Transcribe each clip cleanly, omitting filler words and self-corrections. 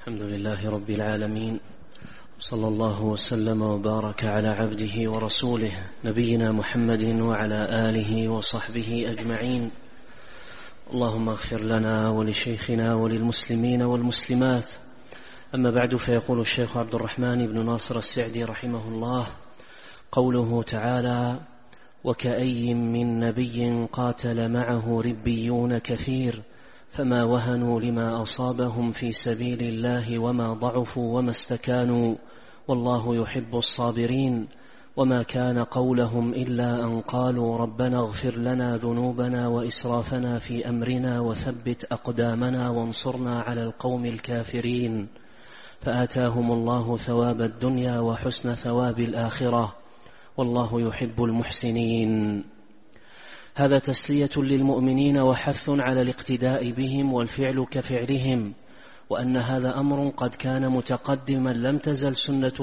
الحمد لله رب العالمين، صلى الله وسلم وبارك على عبده ورسوله نبينا محمد وعلى آله وصحبه أجمعين. اللهم اغفر لنا ولشيخنا وللمسلمين والمسلمات. أما بعد، فيقول الشيخ عبد الرحمن بن ناصر السعدي رحمه الله: قوله تعالى: وكأي من نبي قاتل معه ربيون كثير فما وهنوا لما أصابهم في سبيل الله وما ضعفوا وما استكانوا والله يحب الصابرين. وما كان قولهم إلا أن قالوا ربنا اغفر لنا ذنوبنا وإسرافنا في أمرنا وثبت أقدامنا وانصرنا على القوم الكافرين. فآتاهم الله ثواب الدنيا وحسن ثواب الآخرة والله يحب المحسنين. هذا تسلية للمؤمنين وحث على الاقتداء بهم والفعل كفعلهم، وأن هذا أمر قد كان متقدما لم تزل سنة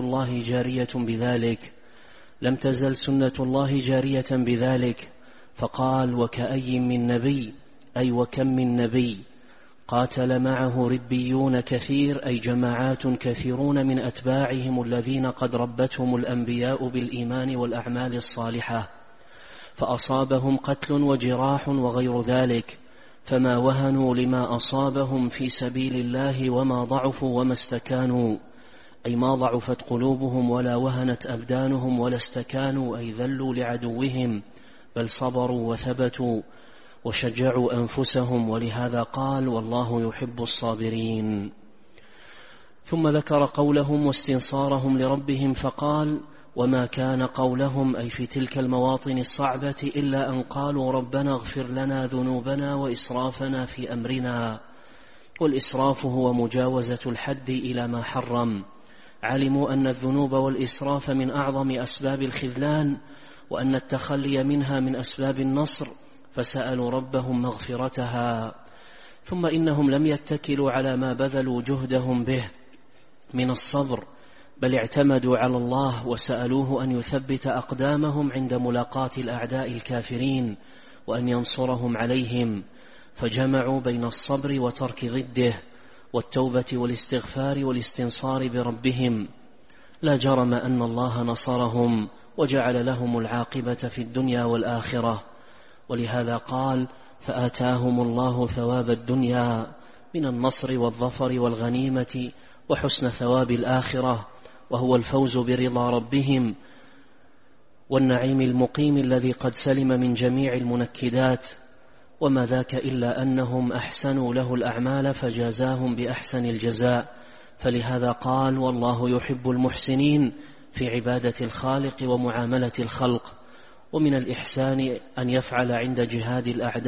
الله جارية بذلك. فقال: وكأي من نبي، أي وكم من نبي قاتل معه ربيون كثير، أي جماعات كثيرون من أتباعهم الذين قد ربتهم الأنبياء بالإيمان والأعمال الصالحة، فأصابهم قتل وجراح وغير ذلك، فما وهنوا لما أصابهم في سبيل الله وما ضعفوا وما استكانوا، أي ما ضعفت قلوبهم ولا وهنت أبدانهم ولا استكانوا، أي ذلوا لعدوهم، بل صبروا وثبتوا وشجعوا أنفسهم. ولهذا قال: والله يحب الصابرين. ثم ذكر قولهم واستنصارهم لربهم فقال: وما كان قولهم، أي في تلك المواطن الصعبة، إلا أن قالوا ربنا اغفر لنا ذنوبنا وإسرافنا في أمرنا. والإسراف هو مجاوزة الحد إلى ما حرم. علموا أن الذنوب والإسراف من أعظم أسباب الخذلان، وأن التخلي منها من أسباب النصر، فسألوا ربهم مغفرتها. ثم إنهم لم يتكلوا على ما بذلوا جهدهم به من الصبر، بل اعتمدوا على الله وسألوه أن يثبت أقدامهم عند ملاقاة الأعداء الكافرين وأن ينصرهم عليهم، فجمعوا بين الصبر وترك ضده والتوبة والاستغفار والاستنصار بربهم. لا جرم أن الله نصرهم وجعل لهم العاقبة في الدنيا والآخرة. ولهذا قال: فآتاهم الله ثواب الدنيا من النصر والظفر والغنيمة وحسن ثواب الآخرة، وهو الفوز برضا ربهم والنعيم المقيم الذي قد سلم من جميع المنكدات. وما ذاك إلا أنهم أحسنوا له الأعمال فجازاهم بأحسن الجزاء. فلهذا قال: والله يحب المحسنين في عبادة الخالق ومعاملة الخلق. ومن الإحسان أن يفعل عند جهاد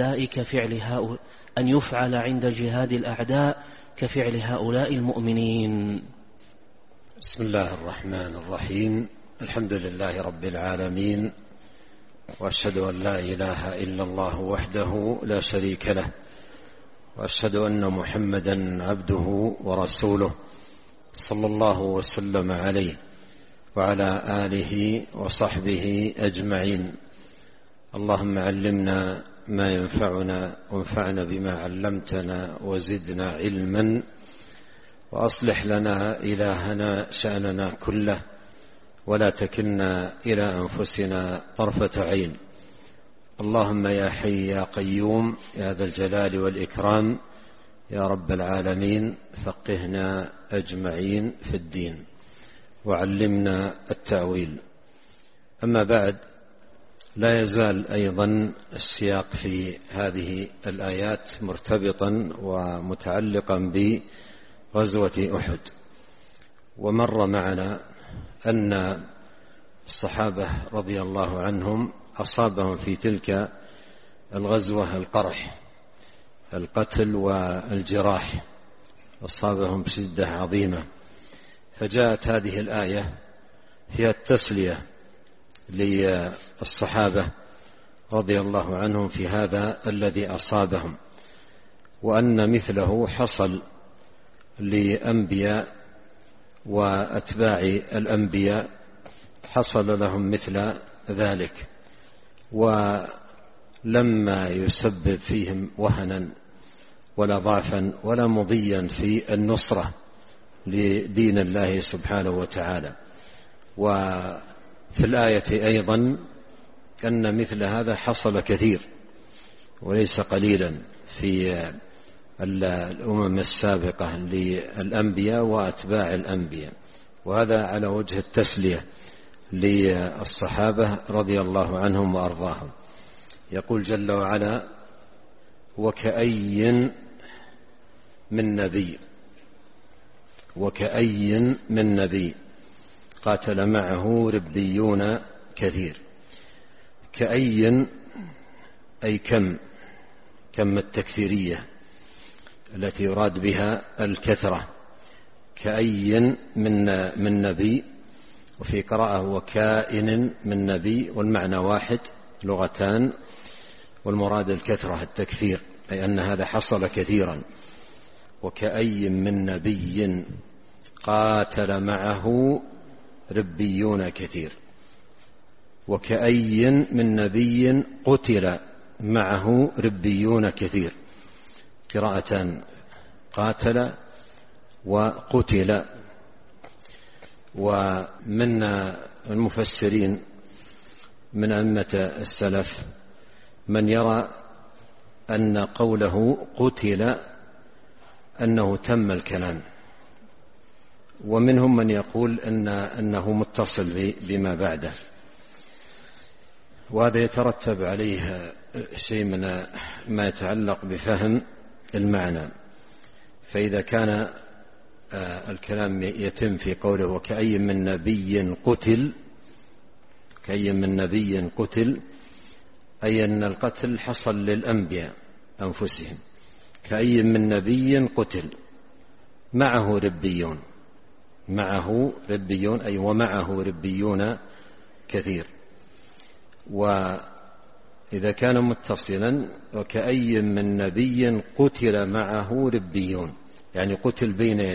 الأعداء كفعل هؤلاء المؤمنين. بسم الله الرحمن الرحيم. الحمد لله رب العالمين، وأشهد أن لا إله إلا الله وحده لا شريك له، وأشهد أن محمدا عبده ورسوله، صلى الله وسلم عليه وعلى آله وصحبه أجمعين. اللهم علمنا ما ينفعنا وانفعنا بما علمتنا وزدنا علما، وأصلح لنا إلهنا شأننا كله، ولا تكلنا إلى أنفسنا طرفة عين. اللهم يا حي يا قيوم يا ذا الجلال والإكرام يا رب العالمين، فقهنا أجمعين في الدين وعلمنا التأويل. أما بعد، لا يزال أيضا السياق في هذه الآيات مرتبطا ومتعلقا بغزوة أحد. ومر معنا أن الصحابة رضي الله عنهم أصابهم في تلك الغزوة القرح، القتل والجراح، أصابهم بشدة عظيمة. فجاءت هذه الآية فيها التسلية للصحابة رضي الله عنهم في هذا الذي أصابهم، وأن مثله حصل لأنبياء وأتباع الأنبياء، حصل لهم مثل ذلك، ولما يسبب فيهم وهنا ولا ضعفا ولا مضيا في النصرة لدين الله سبحانه وتعالى. وفي الآية أيضا أن مثل هذا حصل كثير وليس قليلا في الأمم السابقة للأنبياء وأتباع الأنبياء، وهذا على وجه التسلية للصحابة رضي الله عنهم وأرضاهم. يقول جل وعلا: وكأي من نبي قاتل معه ربيون كثير. كأي أي كم التكثيرية التي يراد بها الكثرة. كأي من نبي، وفي قراءة وكائن من نبي، والمعنى واحد، لغتان، والمراد الكثرة التكثير، أي أن هذا حصل كثيرا. وكأي من نبي قاتل معه ربيون كثير. وكأي من نبي قتل معه ربيون كثير، قراءتان، قاتل وقتل. ومن المفسرين من أئمة السلف من يرى أن قوله قتل أنه تم الكلام، ومنهم من يقول أنه متصل بما بعده، وهذا يترتب عليه شيء من ما يتعلق بفهم المعنى. فإذا كان الكلام يتم في قوله وكأي من نبي قتل، كأي من نبي قتل، أي أن القتل حصل للأنبياء أنفسهم. كأي من نبي قتل معه ربيون، أي ومعه ربيون كثير. وإذا كان متصلا وكأي من نبي قتل معه ربيون، يعني قتل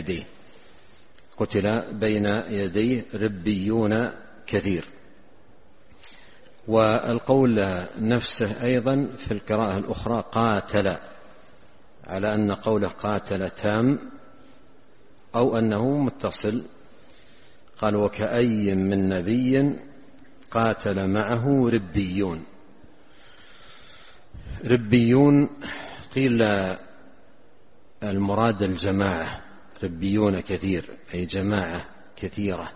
بين يديه ربيون كثير. والقول نفسه أيضا في القراءة الأخرى قاتل، على أن قوله قاتل تام أو أنه متصل. قال وكأي من نبي قاتل معه ربيون. قيل المراد الجماعة، ربيون كثير أي جماعة كثيرة.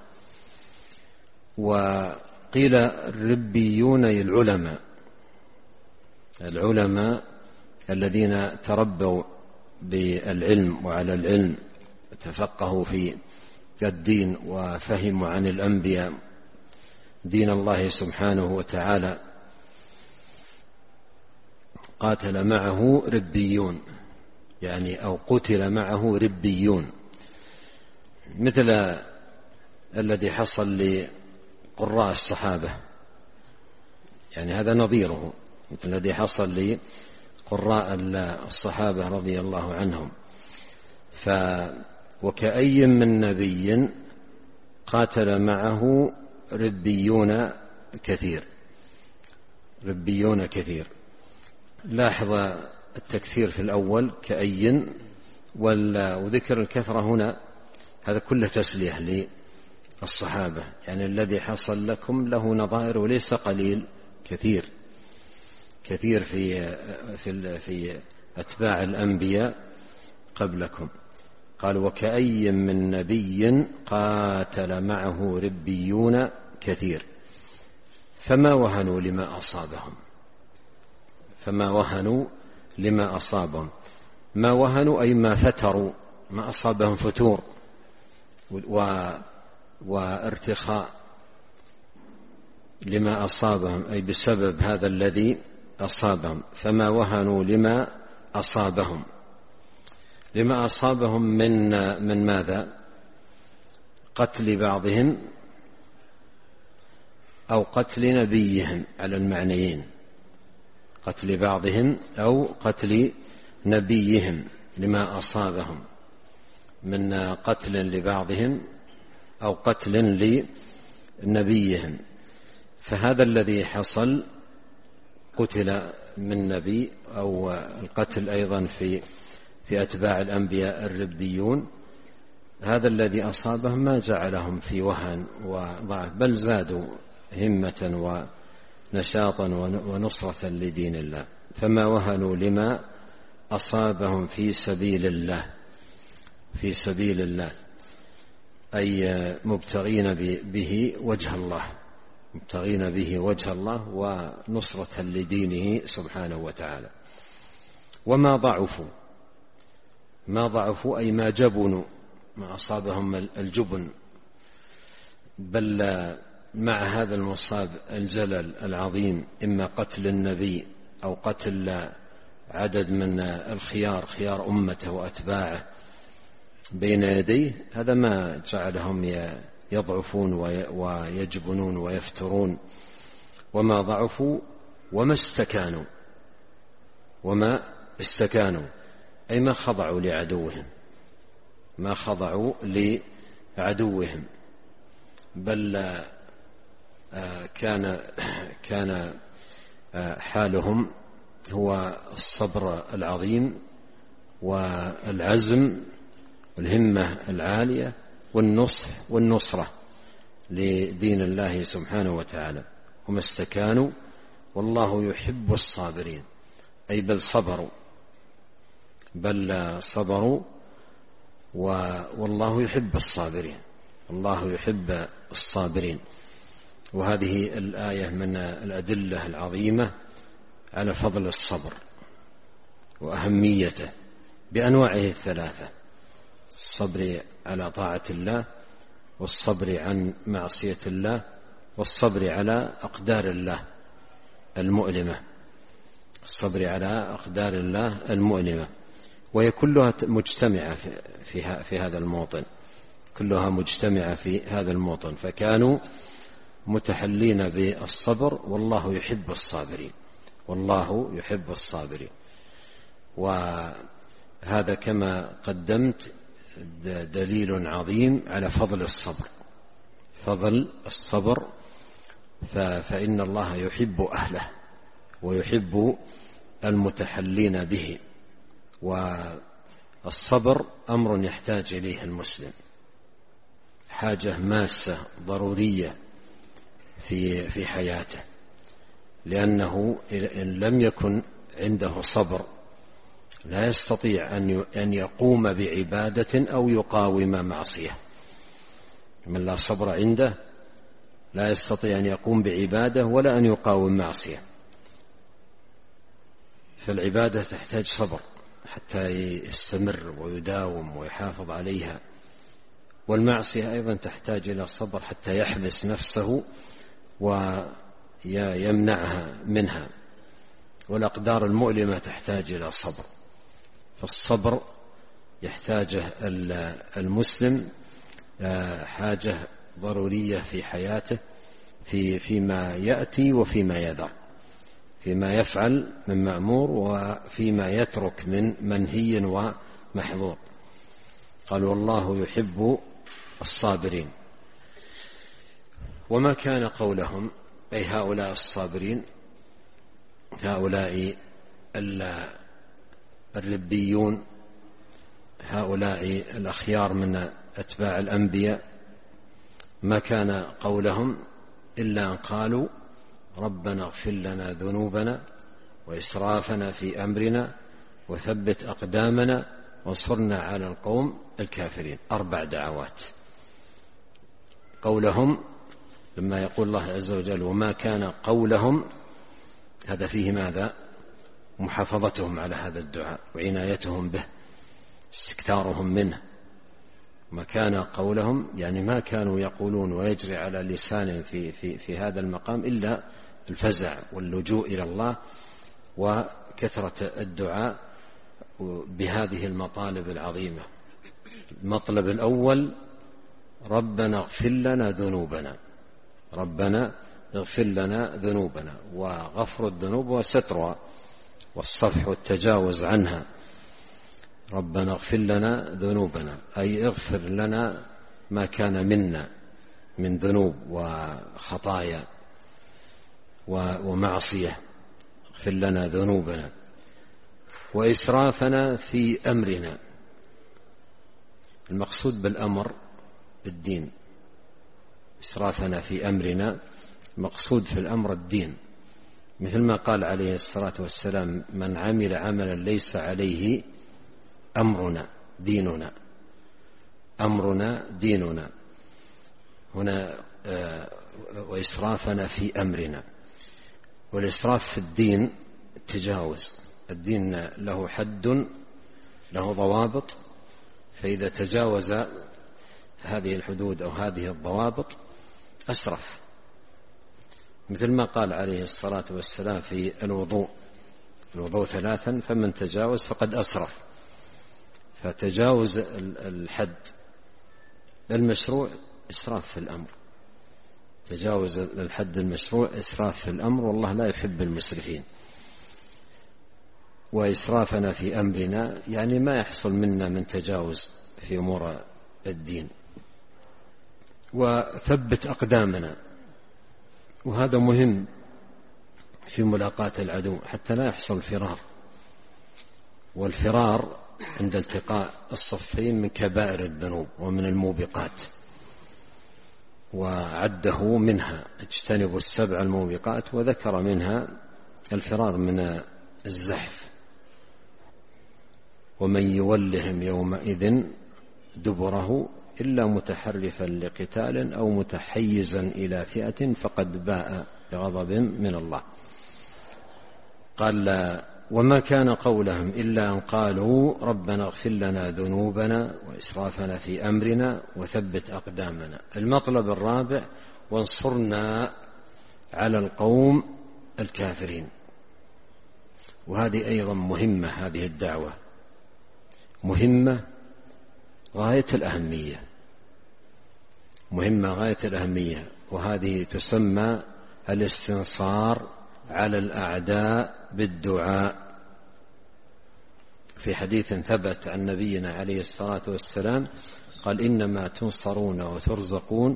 وقيل الربيون أي العلماء الذين تربوا بالعلم وعلى العلم، تفقهوا في الدين وفهموا عن الأنبياء دين الله سبحانه وتعالى. قاتل معه ربيون، يعني أو قتل معه ربيون، مثل الذي حصل لقراء الصحابة، يعني هذا نظيره، مثل الذي حصل لقراء الصحابة رضي الله عنهم. وكأي من نبي قاتل معه ربيون كثير. لاحظ التكثير في الأول كأي، وذكر الكثرة هنا، هذا كله تسلية للصحابة، يعني الذي حصل لكم له نظائر وليس قليل، كثير في أتباع الأنبياء قبلكم. قال وكأي من نبي قاتل معه ربيون كثير فما وهنوا لما أصابهم. ما وهنوا أي ما فتروا، ما أصابهم فتور وارتخاء لما أصابهم، أي بسبب هذا الذي أصابهم. فما وهنوا لما أصابهم من ماذا؟ قتل بعضهم أو قتل نبيهم، على المعنيين، قتل بعضهم أو قتل نبيهم، لما أصابهم من قتل لبعضهم أو قتل لنبيهم. فهذا الذي حصل قتل من نبي، أو القتل أيضا في أتباع الأنبياء الربيون، هذا الذي أصابهم ما جعلهم في وهن وضعف، بل زادوا همة ونشاطا ونصرة لدين الله. فما وهنوا لما أصابهم في سبيل الله، في سبيل الله، أي مبتغين به وجه الله، مبتغين به وجه الله ونصرة لدينه سبحانه وتعالى. وما ضعفوا، ما ضعفوا أي ما جبنوا، ما أصابهم الجبن، بل مع هذا المصاب الجلل العظيم، إما قتل النبي أو قتل عدد من الخيار، خيار أمته وأتباعه بين يديه، هذا ما جعلهم يضعفون ويجبنون ويفترون. وما ضعفوا وما استكانوا، وما استكانوا أي ما خضعوا لعدوهم، ما خضعوا لعدوهم، بل كان حالهم هو الصبر العظيم والعزم والهمة العالية والنصح والنصرة لدين الله سبحانه وتعالى. هم استكانوا والله يحب الصابرين، أي بل صبروا والله يحب الصابرين، الله يحب الصابرين. وهذه الآية من الأدلة العظيمة على فضل الصبر وأهميته بأنواعه الثلاثة: الصبر على طاعة الله، والصبر عن معصية الله، والصبر على أقدار الله المؤلمة، الصبر على أقدار الله المؤلمة. وهي كلها مجتمعة في هذا الموطن، كلها مجتمعة في هذا الموطن. فكانوا متحلين بالصبر، والله يحب الصابرين، والله يحب الصابرين. وهذا كما قدمت دليل عظيم على فضل الصبر، فضل الصبر، فإن الله يحب أهله ويحب المتحلين به. والصبر أمر يحتاج إليه المسلم، حاجة ماسة ضرورية في حياته، لأنه إن لم يكن عنده صبر لا يستطيع أن يقوم بعبادة أو يقاوم معصية. من لا صبر عنده لا يستطيع أن يقوم بعبادة ولا أن يقاوم معصية. فالعبادة تحتاج صبر حتى يستمر ويداوم ويحافظ عليها، والمعصية أيضا تحتاج إلى صبر حتى يحبس نفسه ويمنعها منها. والأقدار المؤلمة تحتاج إلى صبر، فالصبر يحتاجه المسلم حاجة ضرورية في حياته، فيما يأتي وفيما يذر، فيما يفعل من مأمور وفيما يترك من منهي ومحظور. قال والله يحب الصابرين. وما كان قولهم، أي هؤلاء الصابرين، هؤلاء الربيون، هؤلاء الأخيار من أتباع الأنبياء، ما كان قولهم إلا أن قالوا ربنا اغفر لنا ذنوبنا وإسرافنا في أمرنا وثبت أقدامنا وانصرنا على القوم الكافرين. 4 دعوات. قولهم لما يقول الله عز وجل وما كان قولهم، هذا فيه ماذا؟ محافظتهم على هذا الدعاء وعنايتهم به، استكثارهم منه. ما كان قولهم يعني ما كانوا يقولون ويجري على لسان في هذا المقام إلا الفزع واللجوء إلى الله وكثرة الدعاء بهذه المطالب العظيمة. المطلب الأول ربنا اغفر لنا ذنوبنا، ربنا اغفر لنا ذنوبنا، وغفر الذنوب وسترها والصفح والتجاوز عنها. ربنا اغفر لنا ذنوبنا أي اغفر لنا ما كان منا من ذنوب وخطايا ومعصية، اغفر لنا ذنوبنا. وإسرافنا في أمرنا المقصود بالأمر الدين، إسرافنا في أمرنا مقصود في الأمر الدين، مثل ما قال عليه الصلاة والسلام: من عمل عملا ليس عليه أمرنا ديننا. أمرنا ديننا هنا، وإسرافنا في أمرنا. والإسراف في الدين التجاوز. الدين له حد، له ضوابط، فإذا تجاوز هذه الحدود أو هذه الضوابط أسرف، مثل ما قال عليه الصلاة والسلام في الوضوء 3 فمن تجاوز فقد أسرف. فتجاوز الحد المشروع إسراف في الأمر، تجاوز الحد المشروع إسراف في الأمر، والله لا يحب المسرفين. وإسرافنا في أمرنا يعني ما يحصل منا من تجاوز في أمور الدين. وثبت أقدامنا، وهذا مهم في ملاقاة العدو حتى لا يحصل فرار. والفرار عند التقاء الصفين من كبائر الذنوب ومن الموبقات، وعده منها: اجتنبوا السبع الموبقات، وذكر منها الفرار من الزحف. ومن يولهم يومئذ دبره إلا متحرفا لقتال أو متحيزا إلى فئة فقد باء بغضب من الله. قال: وما كان قولهم إلا أن قالوا ربنا اغفر لنا ذنوبنا وإسرافنا في أمرنا وثبت أقدامنا. المطلب الرابع: وانصرنا على القوم الكافرين. وهذه أيضا مهمة، هذه الدعوة مهمة غاية الأهمية، مهمة غاية الأهمية. وهذه تسمى الاستنصار على الأعداء بالدعاء. في حديث ثبت عن نبينا عليه الصلاة والسلام قال: إنما تنصرون وترزقون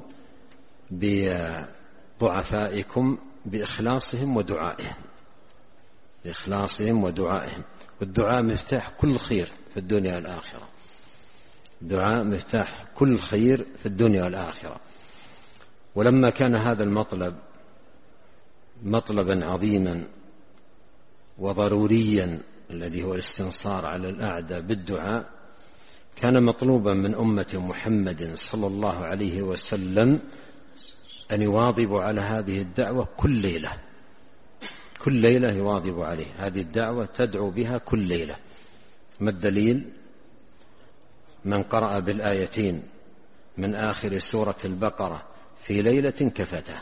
بضعفائكم بإخلاصهم ودعائهم. بإخلاصهم ودعائهم. والدعاء مفتاح كل خير في الدنيا والآخرة. الدعاء مفتاح كل خير في الدنيا والآخرة. ولما كان هذا المطلب مطلبا عظيما وضروريا الذي هو الاستنصار على الأعداء بالدعاء، كان مطلوبا من أمة محمد صلى الله عليه وسلم أن يواظبوا على هذه الدعوة كل ليلة. كل ليلة يواظب عليه هذه الدعوة، تدعو بها كل ليلة. ما الدليل؟ من قرأ بالآيتين من آخر سورة البقرة في ليلة كفته.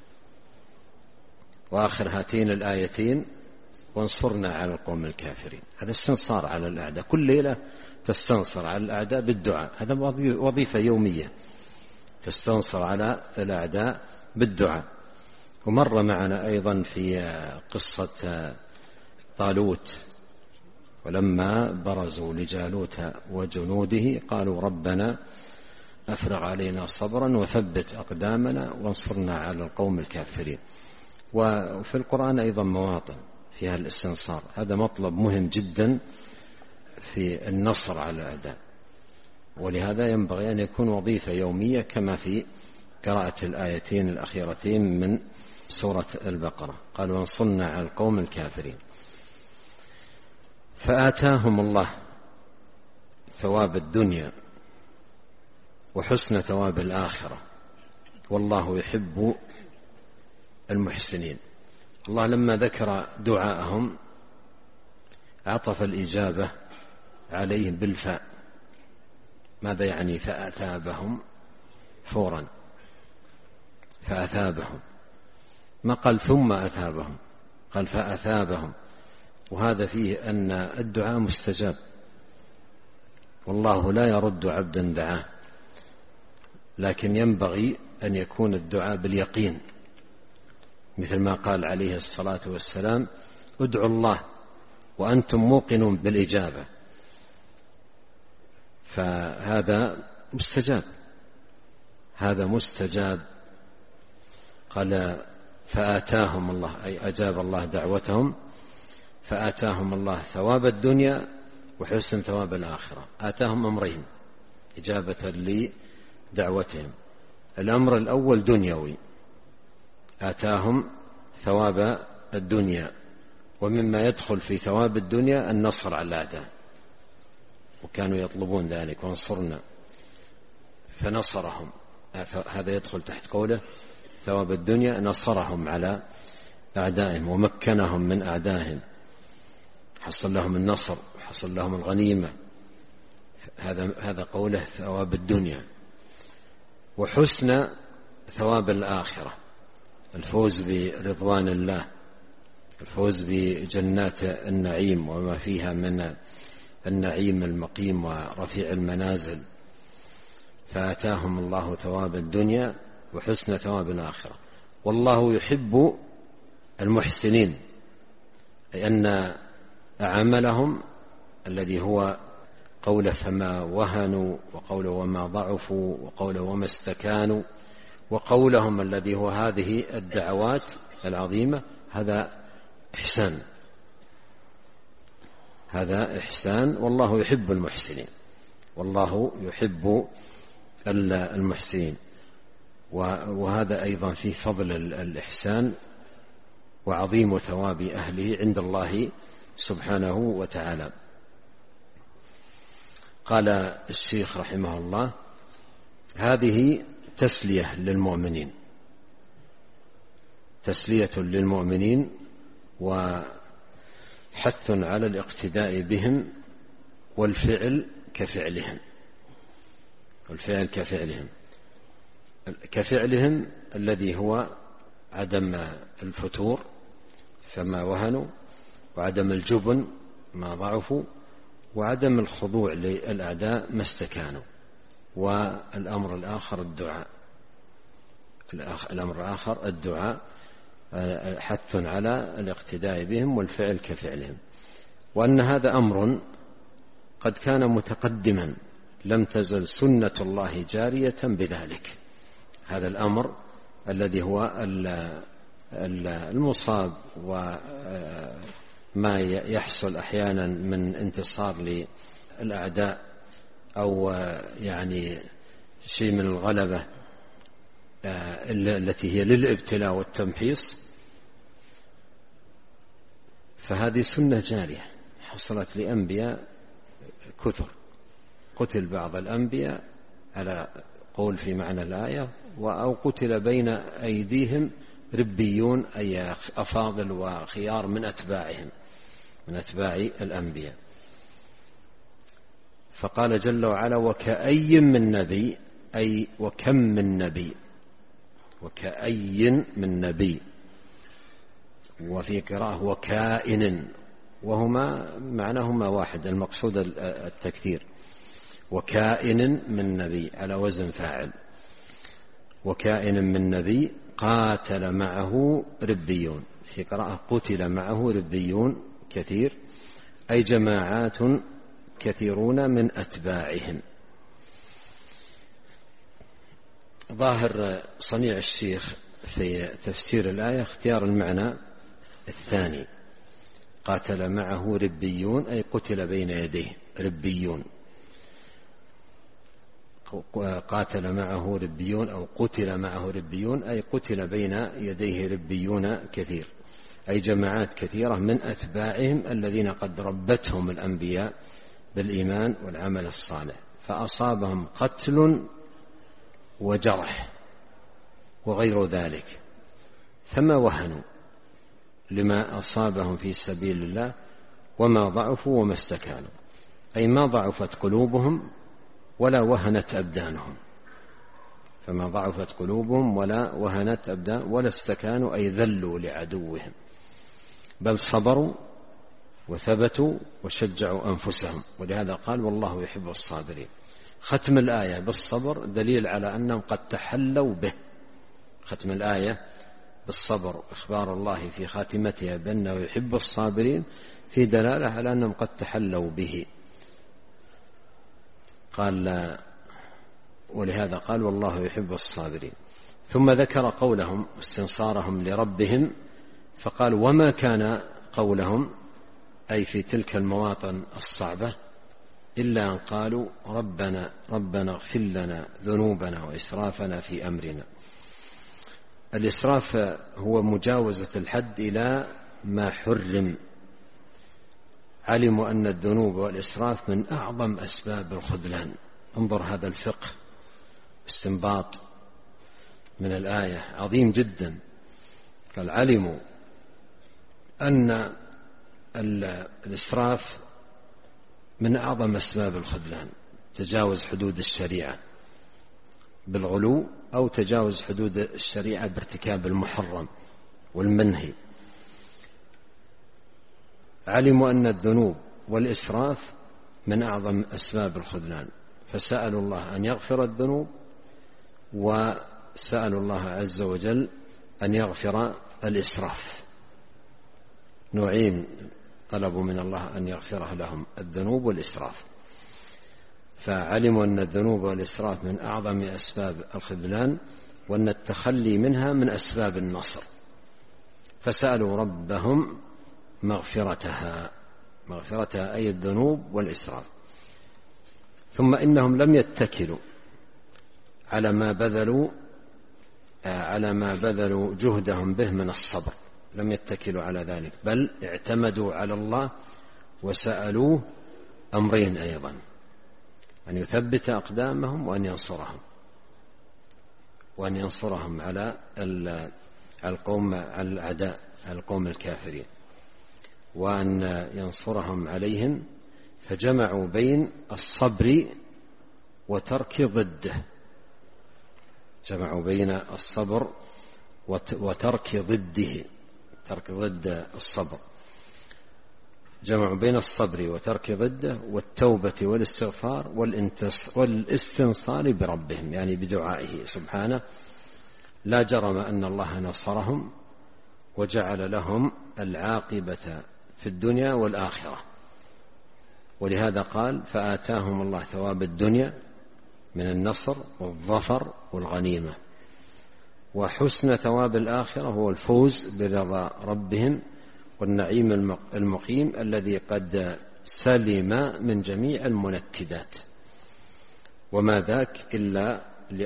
وآخر هاتين الآيتين: وانصرنا على القوم الكافرين. هذا استنصار على الأعداء، كل ليلة تستنصر على الأعداء بالدعاء. هذا وظيفة يومية، تستنصر على الأعداء بالدعاء. ومر معنا أيضا في قصة طالوت، ولما برزوا لجالوت وجنوده قالوا ربنا أفرغ علينا صبرا وثبت أقدامنا وانصرنا على القوم الكافرين. وفي القرآن أيضا مواطن فيها الاستنصار. هذا مطلب مهم جدا في النصر على الأعداء، ولهذا ينبغي أن يكون وظيفة يومية كما في قراءة الآيتين الأخيرتين من سورة البقرة. قال: وانصرنا على القوم الكافرين. فآتاهم الله ثواب الدنيا وحسن ثواب الآخرة، والله يحب المحسنين. الله لما ذكر دعاءهم عطف الإجابة عليه بالفاء. ماذا يعني فأثابهم؟ فورا فأثابهم، ما قال ثم أثابهم، قال فأثابهم. وهذا فيه أن الدعاء مستجاب، والله لا يرد عبدا دعاه، لكن ينبغي أن يكون الدعاء باليقين، مثل ما قال عليه الصلاة والسلام: ادعوا الله وأنتم موقنون بالإجابة. فهذا مستجاب، هذا مستجاب. قال: فآتاهم الله، أي أجاب الله دعوتهم، فآتاهم الله ثواب الدنيا وحسن ثواب الآخرة. آتاهم أمرين: إجابة لدعوتهم. الأمر الأول دنيوي، آتاهم ثواب الدنيا، ومما يدخل في ثواب الدنيا النصر على الأعداء، وكانوا يطلبون ذلك وانصرنا فنصرهم. هذا يدخل تحت قوله ثواب الدنيا، نصرهم على أعدائهم ومكنهم من أعدائهم، حصل لهم النصر وحصل لهم الغنيمة. هذا قوله ثواب الدنيا. وحسن ثواب الآخرة، الفوز برضوان الله، الفوز بجنات النعيم وما فيها من النعيم المقيم ورفيع المنازل. فآتاهم الله ثواب الدنيا وحسن ثواب الآخرة. والله يحب المحسنين، أي أن عملهم الذي هو قوله فما وهنوا، وقوله وما ضعفوا، وقوله وما استكانوا، وقولهم الذي هو هذه الدعوات العظيمة، هذا إحسان، هذا إحسان. والله يحب المحسنين، والله يحب المحسنين. وهذا أيضا فيه فضل الإحسان وعظيم ثواب أهله عند الله سبحانه وتعالى. قال الشيخ رحمه الله: هذه تسلية للمؤمنين، تسلية للمؤمنين وحث على الاقتداء بهم والفعل كفعلهم، والفعل كفعلهم، كفعلهم الذي هو عدم الفتور فما وهنوا، وعدم الجبن ما ضعفوا، وعدم الخضوع للأعداء ما استكانوا. والأمر الآخر الدعاء، الأمر الآخر الدعاء، حث على الاقتداء بهم والفعل كفعلهم. وأن هذا أمر قد كان متقدما، لم تزل سنة الله جارية بذلك. هذا الأمر الذي هو المصاب وما يحصل أحيانا من انتصار للأعداء أو يعني شيء من الغلبة التي هي للابتلاء والتمحيص، فهذه سنة جارية حصلت لأنبياء كثر. قتل بعض الأنبياء على قول في معنى الآية، أو قتل بين أيديهم ربيون، أي أفاضل وخيار من أتباعهم، من أتباع الأنبياء. فقال جل وعلا: وكأي من نبي، أي وكم من نبي، وكأي من نبي. وفي قراءة وكائن، وهما معناهما واحد، المقصود التكثير. وكائن من نبي على وزن فاعل. وكائن من نبي قاتل معه ربيون، في قراءة قتل معه ربيون كثير، أي جماعات كثيرون من أتباعهم. ظاهر صنيع الشيخ في تفسير الآية اختيار المعنى الثاني، قاتل معه ربيون، أي قتل بين يديه ربيون. قاتل معه ربيون أو قتل معه ربيون، أي قتل بين يديه ربيون كثير، أي جماعات كثيرة من أتباعهم الذين قد ربتهم الأنبياء بالإيمان والعمل الصالح، فأصابهم قتل وجرح وغير ذلك، فما وهنوا لما أصابهم في سبيل الله، وما ضعفوا وما استكانوا، أي ما ضعفت قلوبهم ولا وهنت أبدانهم. فما ضعفت قلوبهم ولا وهنت أبدانهم ولا استكانوا، أي ذلوا لعدوهم، بل صبروا وثبتوا وشجعوا أنفسهم. ولهذا قال: والله يحب الصابرين. ختم الآية بالصبر دليل على أنهم قد تحلوا به. ختم الآية بالصبر، إخبار الله في خاتمتها بأنه يحب الصابرين، في دلالة على أنهم قد تحلوا به. قال: ولهذا قال: والله يحب الصابرين. ثم ذكر قولهم واستنصارهم لربهم، فقال: وما كان قولهم، أي في تلك المواطن الصعبة إلا أن قالوا ربنا اغفر لنا ذنوبنا وإسرافنا في أمرنا. الإسراف هو مجاوزة الحد إلى ما حرم. علموا أن الذنوب والإسراف من أعظم أسباب الخذلان. انظر هذا الفقه استنباط من الآية عظيم جدا. قال علموا أن الإسراف من أعظم أسباب الخذلان، تجاوز حدود الشريعة بالغلو أو تجاوز حدود الشريعة بارتكاب المحرم والمنهي. علموا أن الذنوب والإسراف من أعظم أسباب الخذلان، فسألوا الله أن يغفر الذنوب، وسألوا الله عز وجل أن يغفر الإسراف. نوعين طلبوا من الله أن يغفره لهم، الذنوب والإسراف. فعلموا أن الذنوب والإسراف من أعظم أسباب الخذلان، وأن التخلي منها من أسباب النصر، فسألوا ربهم مغفرتها أي الذنوب والإسراف. ثم إنهم لم يتكلوا على ما بذلوا جهدهم به من الصبر، لم يتكلوا على ذلك، بل اعتمدوا على الله وسألوه أمرين أيضا: أن يثبت أقدامهم وأن ينصرهم على الأعداء، القوم الكافرين، وأن ينصرهم عليهم. فجمعوا بين الصبر وترك ضده، جمعوا بين الصبر وترك ضده، ترك ضد الصبر، جمعوا بين الصبر وترك ضده، والتوبة والاستغفار والاستنصار بربهم، يعني بدعائه سبحانه. لا جرم أن الله نصرهم وجعل لهم العاقبة في الدنيا والآخرة، ولهذا قال: فآتاهم الله ثواب الدنيا من النصر والظفر والغنيمة، وحسن ثواب الآخرة هو الفوز برضا ربهم والنعيم المقيم الذي قد سلم من جميع المنكدات. وما ذاك إلا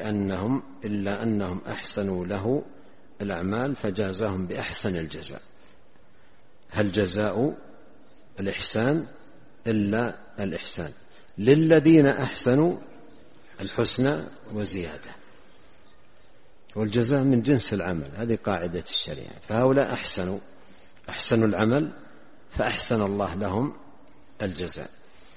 أنهم أحسنوا له الأعمال فجازاهم بأحسن الجزاء. هل جزاء الإحسان إلا الإحسان؟ للذين أحسنوا الحسنى وزيادة، والجزاء من جنس العمل، هذه قاعدة الشريعة. فهؤلاء أحسنوا العمل فأحسن الله لهم الجزاء.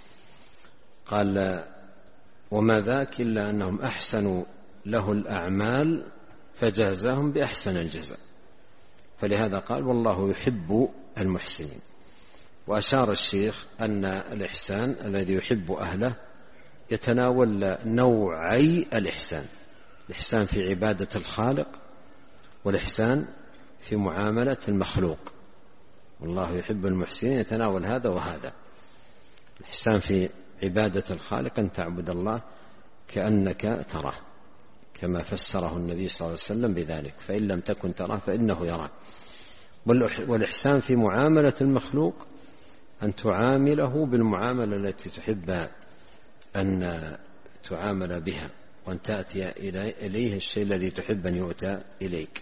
قال: وما ذاك إلا أنهم أحسنوا له الأعمال فجازاهم بأحسن الجزاء. فلهذا قال: والله يحب المحسنين. وأشار الشيخ أن الإحسان الذي يحب أهله يتناول نوعي الإحسان: الإحسان في عبادة الخالق، والإحسان في معاملة المخلوق. والله يحب المحسنين يتناول هذا وهذا. الإحسان في عبادة الخالق أن تعبد الله كأنك تراه، كما فسره النبي صلى الله عليه وسلم بذلك: فإن لم تكن تراه فإنه يراك. والإحسان في معاملة المخلوق أن تعامله بالمعاملة التي تحب أن تعامل بها، وأن تأتي إليه الشيء الذي تحب أن يؤتى إليك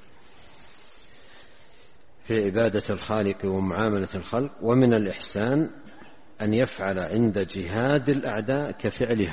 في عبادة الخالق ومعاملة الخلق. ومن الإحسان أن يفعل عند جهاد الأعداء كفعل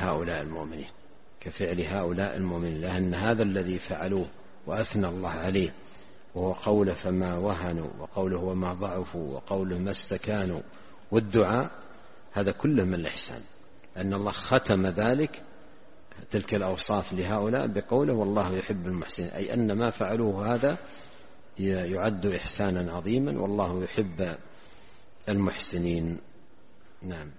هؤلاء المؤمنين، لأن هذا الذي فعلوه وأثنى الله عليه، وهو قوله: فما وهنوا، وقوله: وما ضعفوا، وقوله: ما استكانوا، والدعاء، هذا كله من الإحسان. أن الله ختم تلك الأوصاف لهؤلاء بقوله: والله يحب المحسنين، أي أن ما فعلوه هذا يعد إحسانا عظيما، والله يحب المحسنين. نعم.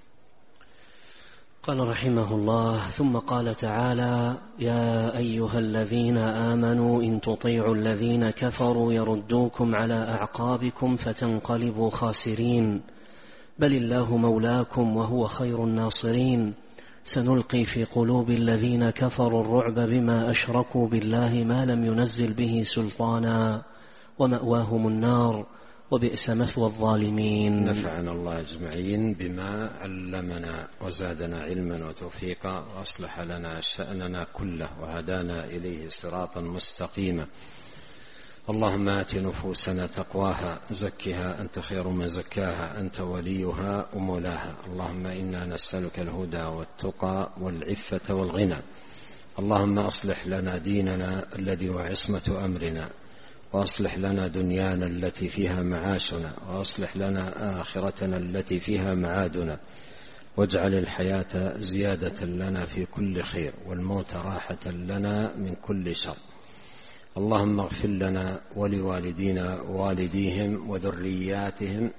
قال رحمه الله: ثم قال تعالى: يا أيها الذين آمنوا إن تطيعوا الذين كفروا يردوكم على أعقابكم فتنقلبوا خاسرين، بل الله مولاكم وهو خير الناصرين. سنلقي في قلوب الذين كفروا الرعب بما أشركوا بالله ما لم ينزل به سلطانا، ومأواهم النار، وبئس مثوى الظالمين. نفعنا الله أجمعين بما علمنا وزادنا علما وتوفيقا، وأصلح لنا شأننا كله وهدانا إليه صراطا مستقيما. اللهم آت نفوسنا تقواها، زكها أنت خير من زكاها، أنت وليها ومولاها. اللهم إنا نسألك الهدى والتقى والعفة والغنى. اللهم أصلح لنا ديننا الذي هو عصمة أمرنا، وأصلح لنا دنيانا التي فيها معاشنا، وأصلح لنا آخرتنا التي فيها معادنا، واجعل الحياة زيادة لنا في كل خير، والموت راحة لنا من كل شر. اللهم اغفر لنا ولوالدينا ووالديهم وذرياتهم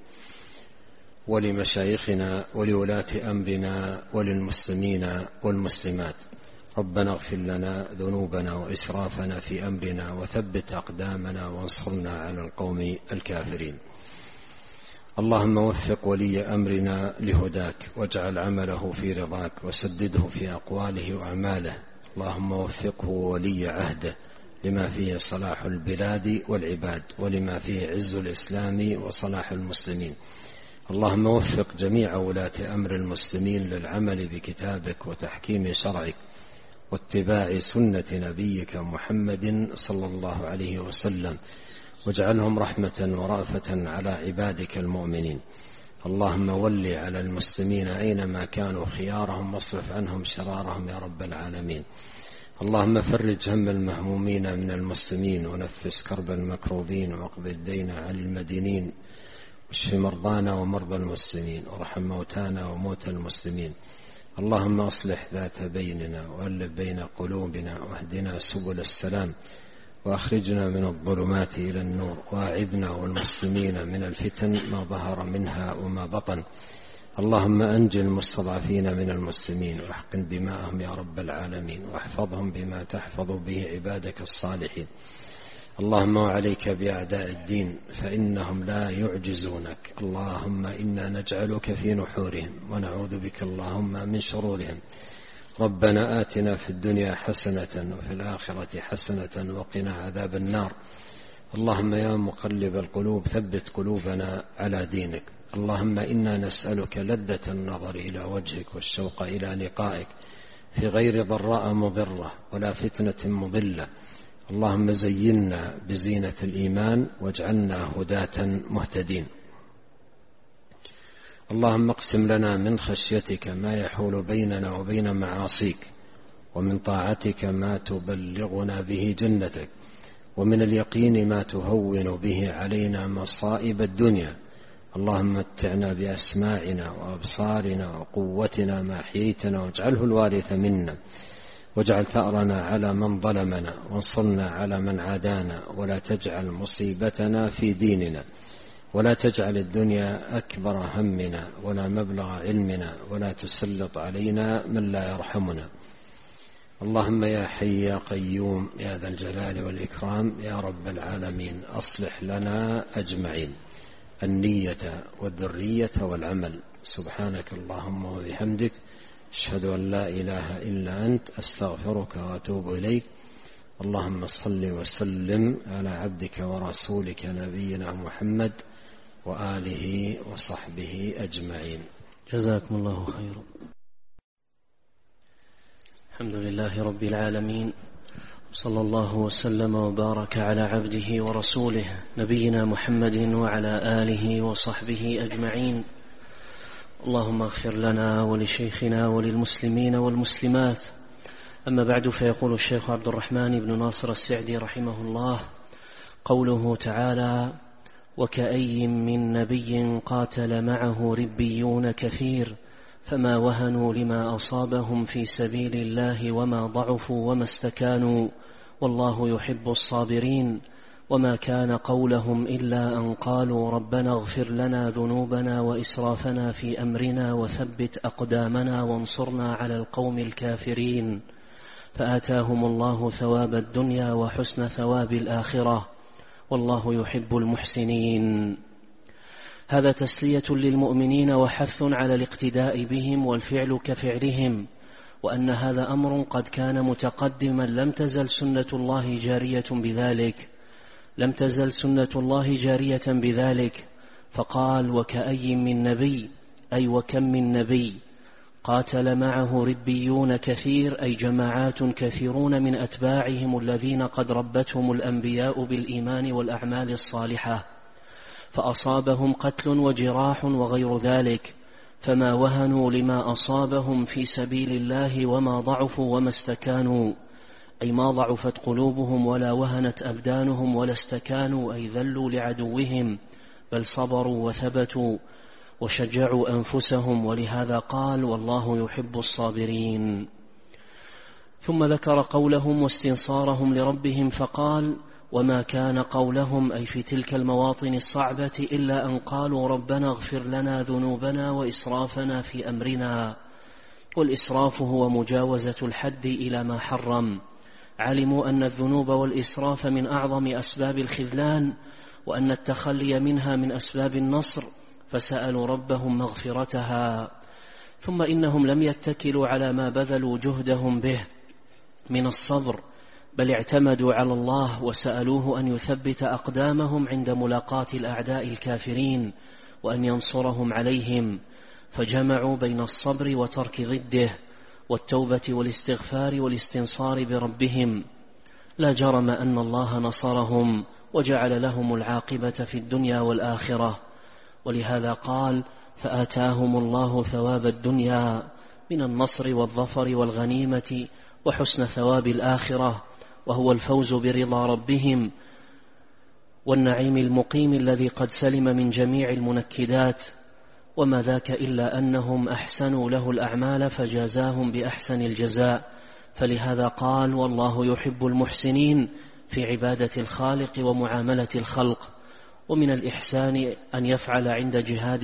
ولمشايخنا ولولاة أمرنا وللمسلمين والمسلمات. ربنا اغفر لنا ذنوبنا وإسرافنا في أمرنا، وثبت أقدامنا وانصرنا على القوم الكافرين. اللهم وفق ولي أمرنا لهداك، واجعل عمله في رضاك، وسدده في أقواله وأعماله. اللهم وفقه ولي عهده لما فيه صلاح البلاد والعباد، ولما فيه عز الإسلام وصلاح المسلمين. اللهم وفق جميع ولاة أمر المسلمين للعمل بكتابك وتحكيم شرعك واتباع سنة نبيك محمد صلى الله عليه وسلم، واجعلهم رحمة ورأفة على عبادك المؤمنين. اللهم ول على المسلمين أينما كانوا خيارهم، واصرف عنهم شرارهم يا رب العالمين. اللهم فرج هم المهمومين من المسلمين، ونفس كرب المكروبين، واقض الدين عن المدينين، واشف مرضانا ومرضى المسلمين، وارحم موتانا وموتى المسلمين. اللهم أصلح ذات بيننا، وألف بين قلوبنا، واهدنا سبل السلام، وأخرجنا من الظلمات إلى النور، وأعذنا والمسلمين من الفتن ما ظهر منها وما بطن. اللهم أنج المستضعفين من المسلمين، واحقن دماءهم يا رب العالمين، واحفظهم بما تحفظ به عبادك الصالحين. اللهم وعليك بأعداء الدين، فإنهم لا يعجزونك. اللهم إنا نجعلك في نحورهم، ونعوذ بك اللهم من شرورهم. ربنا آتنا في الدنيا حسنة، وفي الآخرة حسنة، وقنا عذاب النار. اللهم يا مقلب القلوب ثبت قلوبنا على دينك. اللهم إنا نسألك لذة النظر إلى وجهك، والشوق إلى لقائك، في غير ضراء مضرة ولا فتنة مضلة. اللهم زينا بزينة الإيمان، واجعلنا هداة مهتدين. اللهم اقسم لنا من خشيتك ما يحول بيننا وبين معاصيك، ومن طاعتك ما تبلغنا به جنتك، ومن اليقين ما تهون به علينا مصائب الدنيا. اللهم متعنا بأسماعنا وأبصارنا وقوتنا ما أحييتنا، واجعله الوارث منا، واجعل ثأرنا على من ظلمنا، وانصرنا على من عادانا، ولا تجعل مصيبتنا في ديننا، ولا تجعل الدنيا أكبر همنا ولا مبلغ علمنا، ولا تسلط علينا من لا يرحمنا. اللهم يا حي يا قيوم يا ذا الجلال والإكرام يا رب العالمين، أصلح لنا أجمعين النية والذرية والعمل. سبحانك اللهم وبحمدك، أشهد أن لا إله إلا أنت، أستغفرك وأتوب إليك. اللهم صل وسلم على عبدك ورسولك نبينا محمد وآله وصحبه أجمعين. جزاكم الله خيرا. الحمد لله رب العالمين، صلى الله وسلم وبارك على عبده ورسوله نبينا محمد وعلى آله وصحبه أجمعين. اللهم اغفر لنا ولشيخنا وللمسلمين والمسلمات. أما بعد، فيقول الشيخ عبد الرحمن بن ناصر السعدي رحمه الله: قوله تعالى: وكأي من نبي قاتل معه ربيون كثير فما وهنوا لما أصابهم في سبيل الله وما ضعفوا وما استكانوا والله يحب الصابرين. وما كان قولهم إلا أن قالوا ربنا اغفر لنا ذنوبنا وإسرافنا في أمرنا وثبت أقدامنا وانصرنا على القوم الكافرين. فآتاهم الله ثواب الدنيا وحسن ثواب الآخرة، والله يحب المحسنين. هذا تسلية للمؤمنين وحث على الاقتداء بهم والفعل كفعلهم، وأن هذا أمر قد كان متقدما لم تزل سنة الله جارية بذلك. لم تزل سنة الله جارية بذلك. فقال: وكأي من نبي، أي وكم من نبي، قاتل معه ربيون كثير، أي جماعات كثيرون من أتباعهم الذين قد ربتهم الأنبياء بالإيمان والأعمال الصالحة، فأصابهم قتل وجراح وغير ذلك، فما وهنوا لما أصابهم في سبيل الله وما ضعفوا وما استكانوا، أي ما ضعفت قلوبهم ولا وهنت أبدانهم ولا استكانوا، أي ذلوا لعدوهم، بل صبروا وثبتوا وشجعوا أنفسهم. ولهذا قال: والله يحب الصابرين. ثم ذكر قولهم واستنصارهم لربهم فقال: وما كان قولهم، أي في تلك المواطن الصعبة، إلا أن قالوا: ربنا اغفر لنا ذنوبنا وإسرافنا في أمرنا. والإسراف هو مجاوزة الحد إلى ما حرم. علموا أن الذنوب والإسراف من أعظم أسباب الخذلان، وأن التخلي منها من أسباب النصر، فسألوا ربهم مغفرتها. ثم إنهم لم يتكلوا على ما بذلوا جهدهم به من الصبر، بل اعتمدوا على الله وسألوه أن يثبت أقدامهم عند ملاقاة الأعداء الكافرين، وأن ينصرهم عليهم، فجمعوا بين الصبر وترك ضده، والتوبة والاستغفار والاستنصار بربهم. لا جرم أن الله نصرهم وجعل لهم العاقبة في الدنيا والآخرة. ولهذا قال: فآتاهم الله ثواب الدنيا من النصر والظفر والغنيمة وحسن ثواب الآخرة، وهو الفوز برضا ربهم والنعيم المقيم الذي قد سلم من جميع المنكدات. وما ذاك إلا أنهم أحسنوا له الأعمال فجازاهم بأحسن الجزاء. فلهذا قال: والله يحب المحسنين في عبادة الخالق ومعاملة الخلق. ومن الإحسان أن يفعل عند جهاد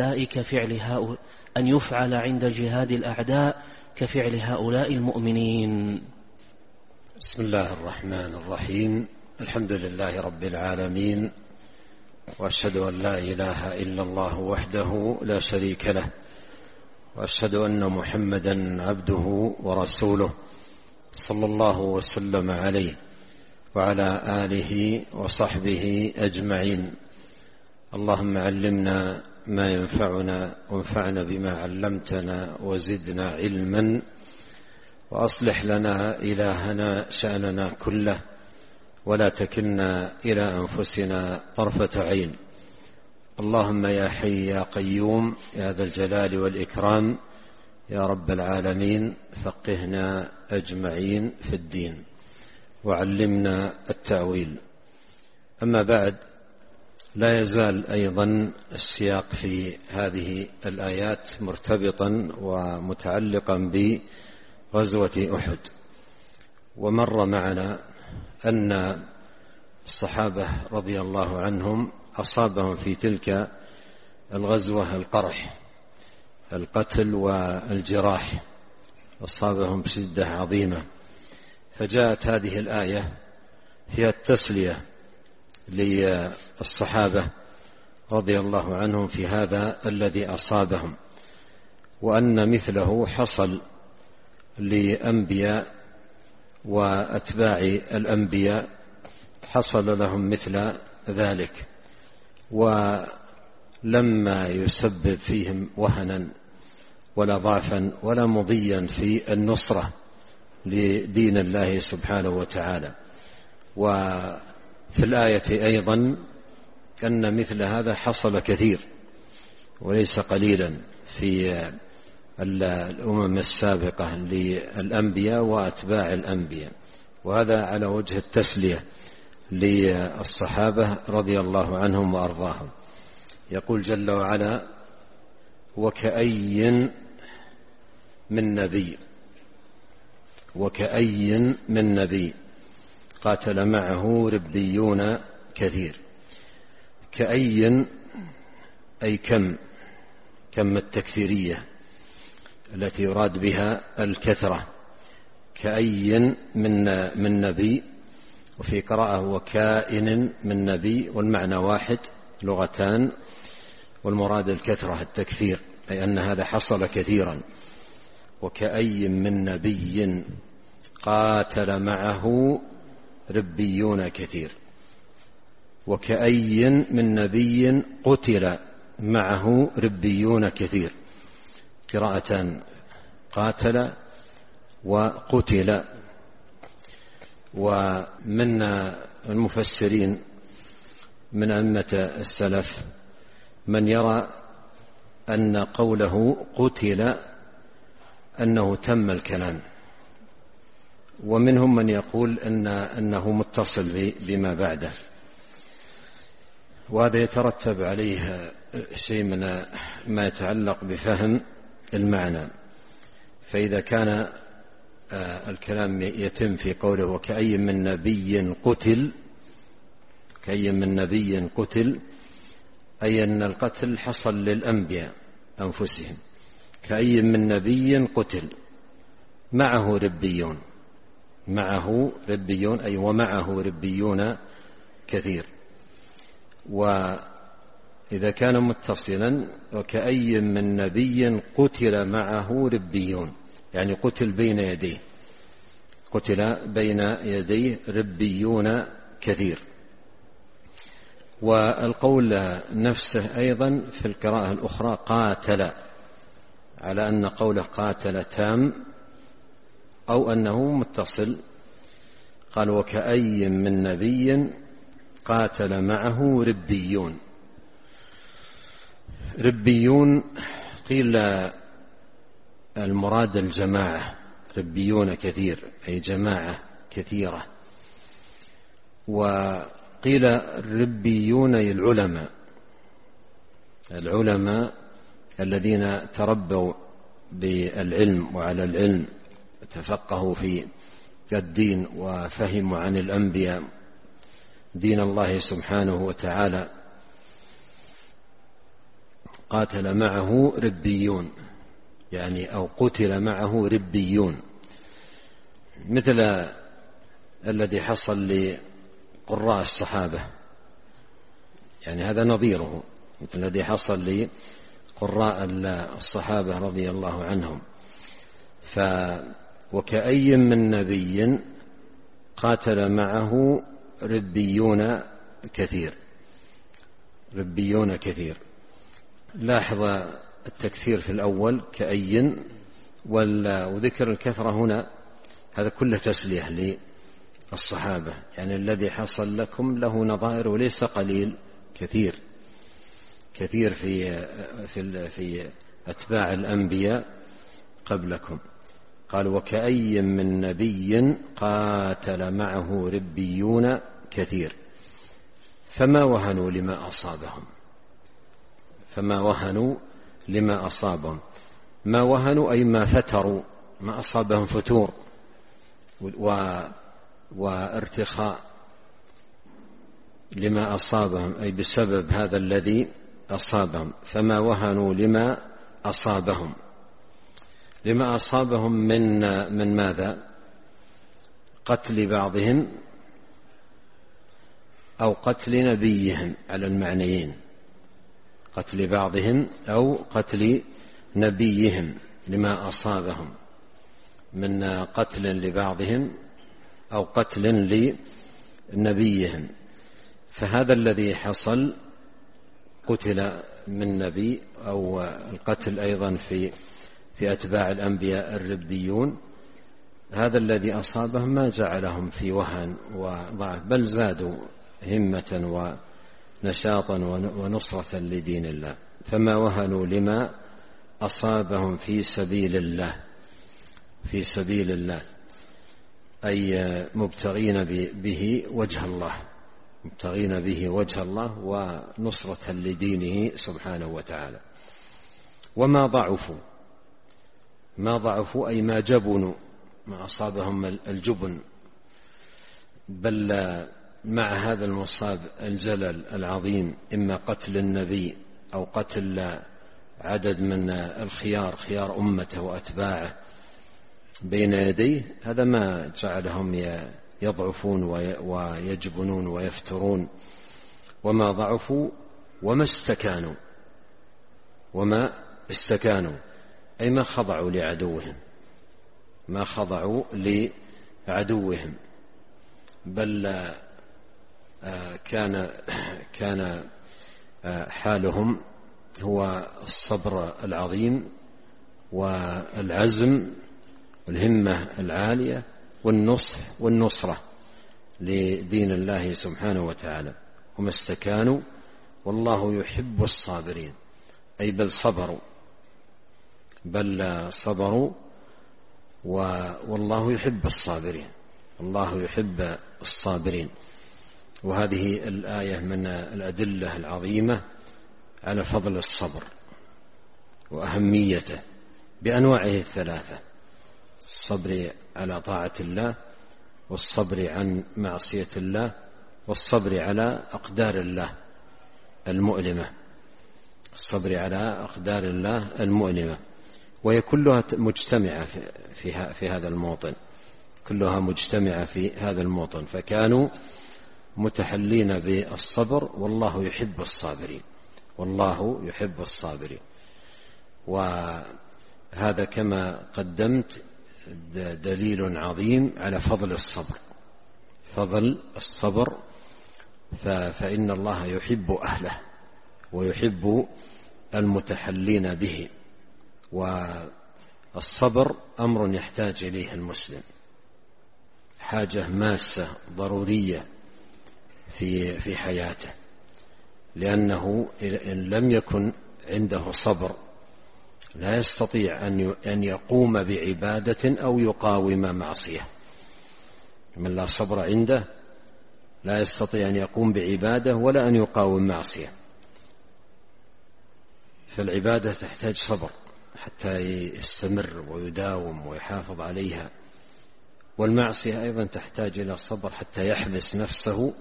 الأعداء كفعل هؤلاء المؤمنين. بسم الله الرحمن الرحيم. الحمد لله رب العالمين، وأشهد أن لا إله إلا الله وحده لا شريك له، وأشهد أن محمدا عبده ورسوله، صلى الله وسلم عليه وعلى آله وصحبه أجمعين. اللهم علمنا ما ينفعنا، وانفعنا بما علمتنا، وزدنا علما، وأصلح لنا إلهنا شأننا كله، ولا تكلنا إلى أنفسنا طرفة عين. اللهم يا حي يا قيوم يا ذا الجلال والإكرام يا رب العالمين، فقهنا أجمعين في الدين وعلمنا التأويل. أما بعد، لا يزال أيضا السياق في هذه الآيات مرتبطا ومتعلقا بغزوة أحد. ومر معنا أن الصحابة رضي الله عنهم أصابهم في تلك الغزوة القرح، القتل والجراح، أصابهم بشدة عظيمة. فجاءت هذه الآية فيها التسلية للصحابة رضي الله عنهم في هذا الذي أصابهم، وأن مثله حصل لأنبياء وأتباع الأنبياء، حصل لهم مثل ذلك، ولما يسبب فيهم وهنا ولا ضعفا ولا مضيا في النصرة لدين الله سبحانه وتعالى. وفي الآية أيضا أن مثل هذا حصل كثير وليس قليلا في الأمم السابقة للأنبياء وأتباع الأنبياء، وهذا على وجه التسلية للصحابة رضي الله عنهم وأرضاهم. يقول جل وعلا: وكأي من نبي، وكأي من نبي قاتل معه ربيون كثير. كأي أي كم التكثيرية التي يراد بها الكثرة. كأي من نبي، وفي قراءة وكائن من نبي، والمعنى واحد، لغتان، والمراد الكثرة التكثير، أي أن هذا حصل كثيرا. وكأي من نبي قاتل معه ربيون كثير. وكأي من نبي قتل معه ربيون كثير، قراءتان، قاتل وقتل. ومن المفسرين من أئمة السلف من يرى أن قوله قتل أنه تم الكلام، ومنهم من يقول أنه متصل بما بعده، وهذا يترتب عليه شيء من ما يتعلق بفهم المعنى. فإذا كان الكلام يتم في قوله وكأي من نبي قتل، كأي من نبي قتل، أي أن القتل حصل للأنبياء أنفسهم. كأي من نبي قتل معه ربيون، معه ربيون أي ومعه ربيون كثير. وإذا كان متصلا وكأي من نبي قتل معه ربيون، يعني قتل بين يديه، قتل بين يديه ربيون كثير. والقول نفسه أيضا في القراءة الأخرى قاتل، على أن قوله قاتل تام أو أنه متصل. قال وكأي من نبي قاتل معه ربيون. ربيون قيل المراد الجماعة، ربيون كثير أي جماعة كثيرة. وقيل الربيون العلماء، العلماء الذين تربوا بالعلم وعلى العلم، تفقهوا في الدين وفهموا عن الأنبياء دين الله سبحانه وتعالى. قاتل معه ربيون يعني أو قتل معه ربيون، مثل الذي حصل لقراء الصحابة، يعني هذا نظيره، مثل الذي حصل لقراء الصحابة رضي الله عنهم. وكأي من نبي قاتل معه ربيون كثير، ربيون كثير. لاحظ التكثير في الأول كأي، وذكر الكثرة هنا، هذا كله تسلية للصحابة، يعني الذي حصل لكم له نظائر وليس قليل، كثير كثير في أتباع الأنبياء قبلكم. قال وكأي من نبي قاتل معه ربيون كثير فما وهنوا لما أصابهم، فما وهنوا لما أصابهم. ما وهنوا أي ما فتروا، ما أصابهم فتور وارتخاء لما أصابهم، أي بسبب هذا الذي أصابهم. فما وهنوا لما أصابهم، لما أصابهم من ماذا؟ قتل بعضهم أو قتل نبيهم، على المعنيين، قتل بعضهم أو قتل نبيهم، لما أصابهم من قتل لبعضهم أو قتل لنبيهم. فهذا الذي حصل قتل من نبي، أو القتل أيضا في أتباع الأنبياء الربيون، هذا الذي أصابهم ما جعلهم في وهن وضعف، بل زادوا همة ونشاطا ونصرة لدين الله. فما وهنوا لما أصابهم في سبيل الله، في سبيل الله أي مبتغين به وجه الله، مبتغين به وجه الله ونصرة لدينه سبحانه وتعالى. وما ضعفوا، ما ضعفوا أي ما جبنوا، ما أصابهم الجبن، بل مع هذا المصاب الجلل العظيم، إما قتل النبي أو قتل عدد من الخيار، خيار أمته وأتباعه بين يديه، هذا ما جعلهم يضعفون ويجبنون ويفترون. وما ضعفوا وما استكانوا، وما استكانوا أي ما خضعوا لعدوهم، ما خضعوا لعدوهم، بل كان حالهم هو الصبر العظيم والعزم والهمة العالية والنصح والنصرة لدين الله سبحانه وتعالى. هم استكانوا والله يحب الصابرين، أي بل صبروا والله يحب الصابرين، الله يحب الصابرين. وهذه الآية من الأدلة العظيمة على فضل الصبر وأهميته بأنواعه الثلاثة: الصبر على طاعة الله، والصبر عن معصية الله، والصبر على أقدار الله المؤلمة. الصبر على أقدار الله المؤلمة، وهي كلها مجتمعة في هذا الموطن، كلها مجتمعة في هذا الموطن. فكانوا متحلين بالصبر، والله يحب الصابرين، والله يحب الصابرين. وهذا كما قدمت دليل عظيم على فضل الصبر، فضل الصبر، فإن الله يحب أهله ويحب المتحلين به. والصبر أمر يحتاج إليه المسلم، حاجة ماسة ضرورية في حياته، لأنه إن لم يكن عنده صبر لا يستطيع أن يقوم بعبادة أو يقاوم معصية. من لا صبر عنده لا يستطيع أن يقوم بعبادة ولا أن يقاوم معصية. فالعبادة تحتاج صبر حتى يستمر ويداوم ويحافظ عليها، والمعصية أيضا تحتاج إلى صبر حتى يحبس نفسه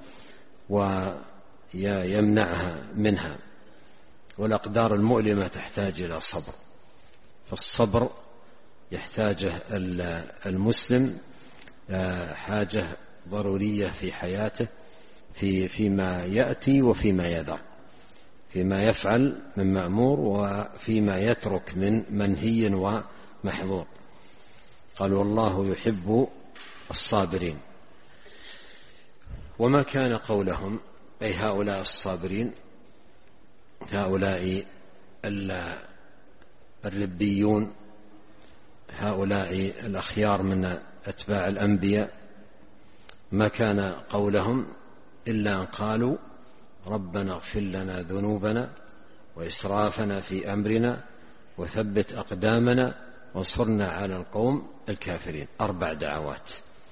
ويمنعها منها. والأقدار المؤلمة تحتاج إلى صبر، فالصبر يحتاجه المسلم حاجة ضرورية في حياته، فيما يأتي وفيما يدع، فيما يفعل من مأمور وفيما يترك من منهي ومحظور. قال والله يحب الصابرين. وما كان قولهم، أي هؤلاء الصابرين، هؤلاء الربيون، هؤلاء الأخيار من أتباع الأنبياء، ما كان قولهم إلا أن قالوا ربنا اغفر لنا ذنوبنا وإسرافنا في أمرنا وثبت أقدامنا وانصرنا على القوم الكافرين. 4 دعوات.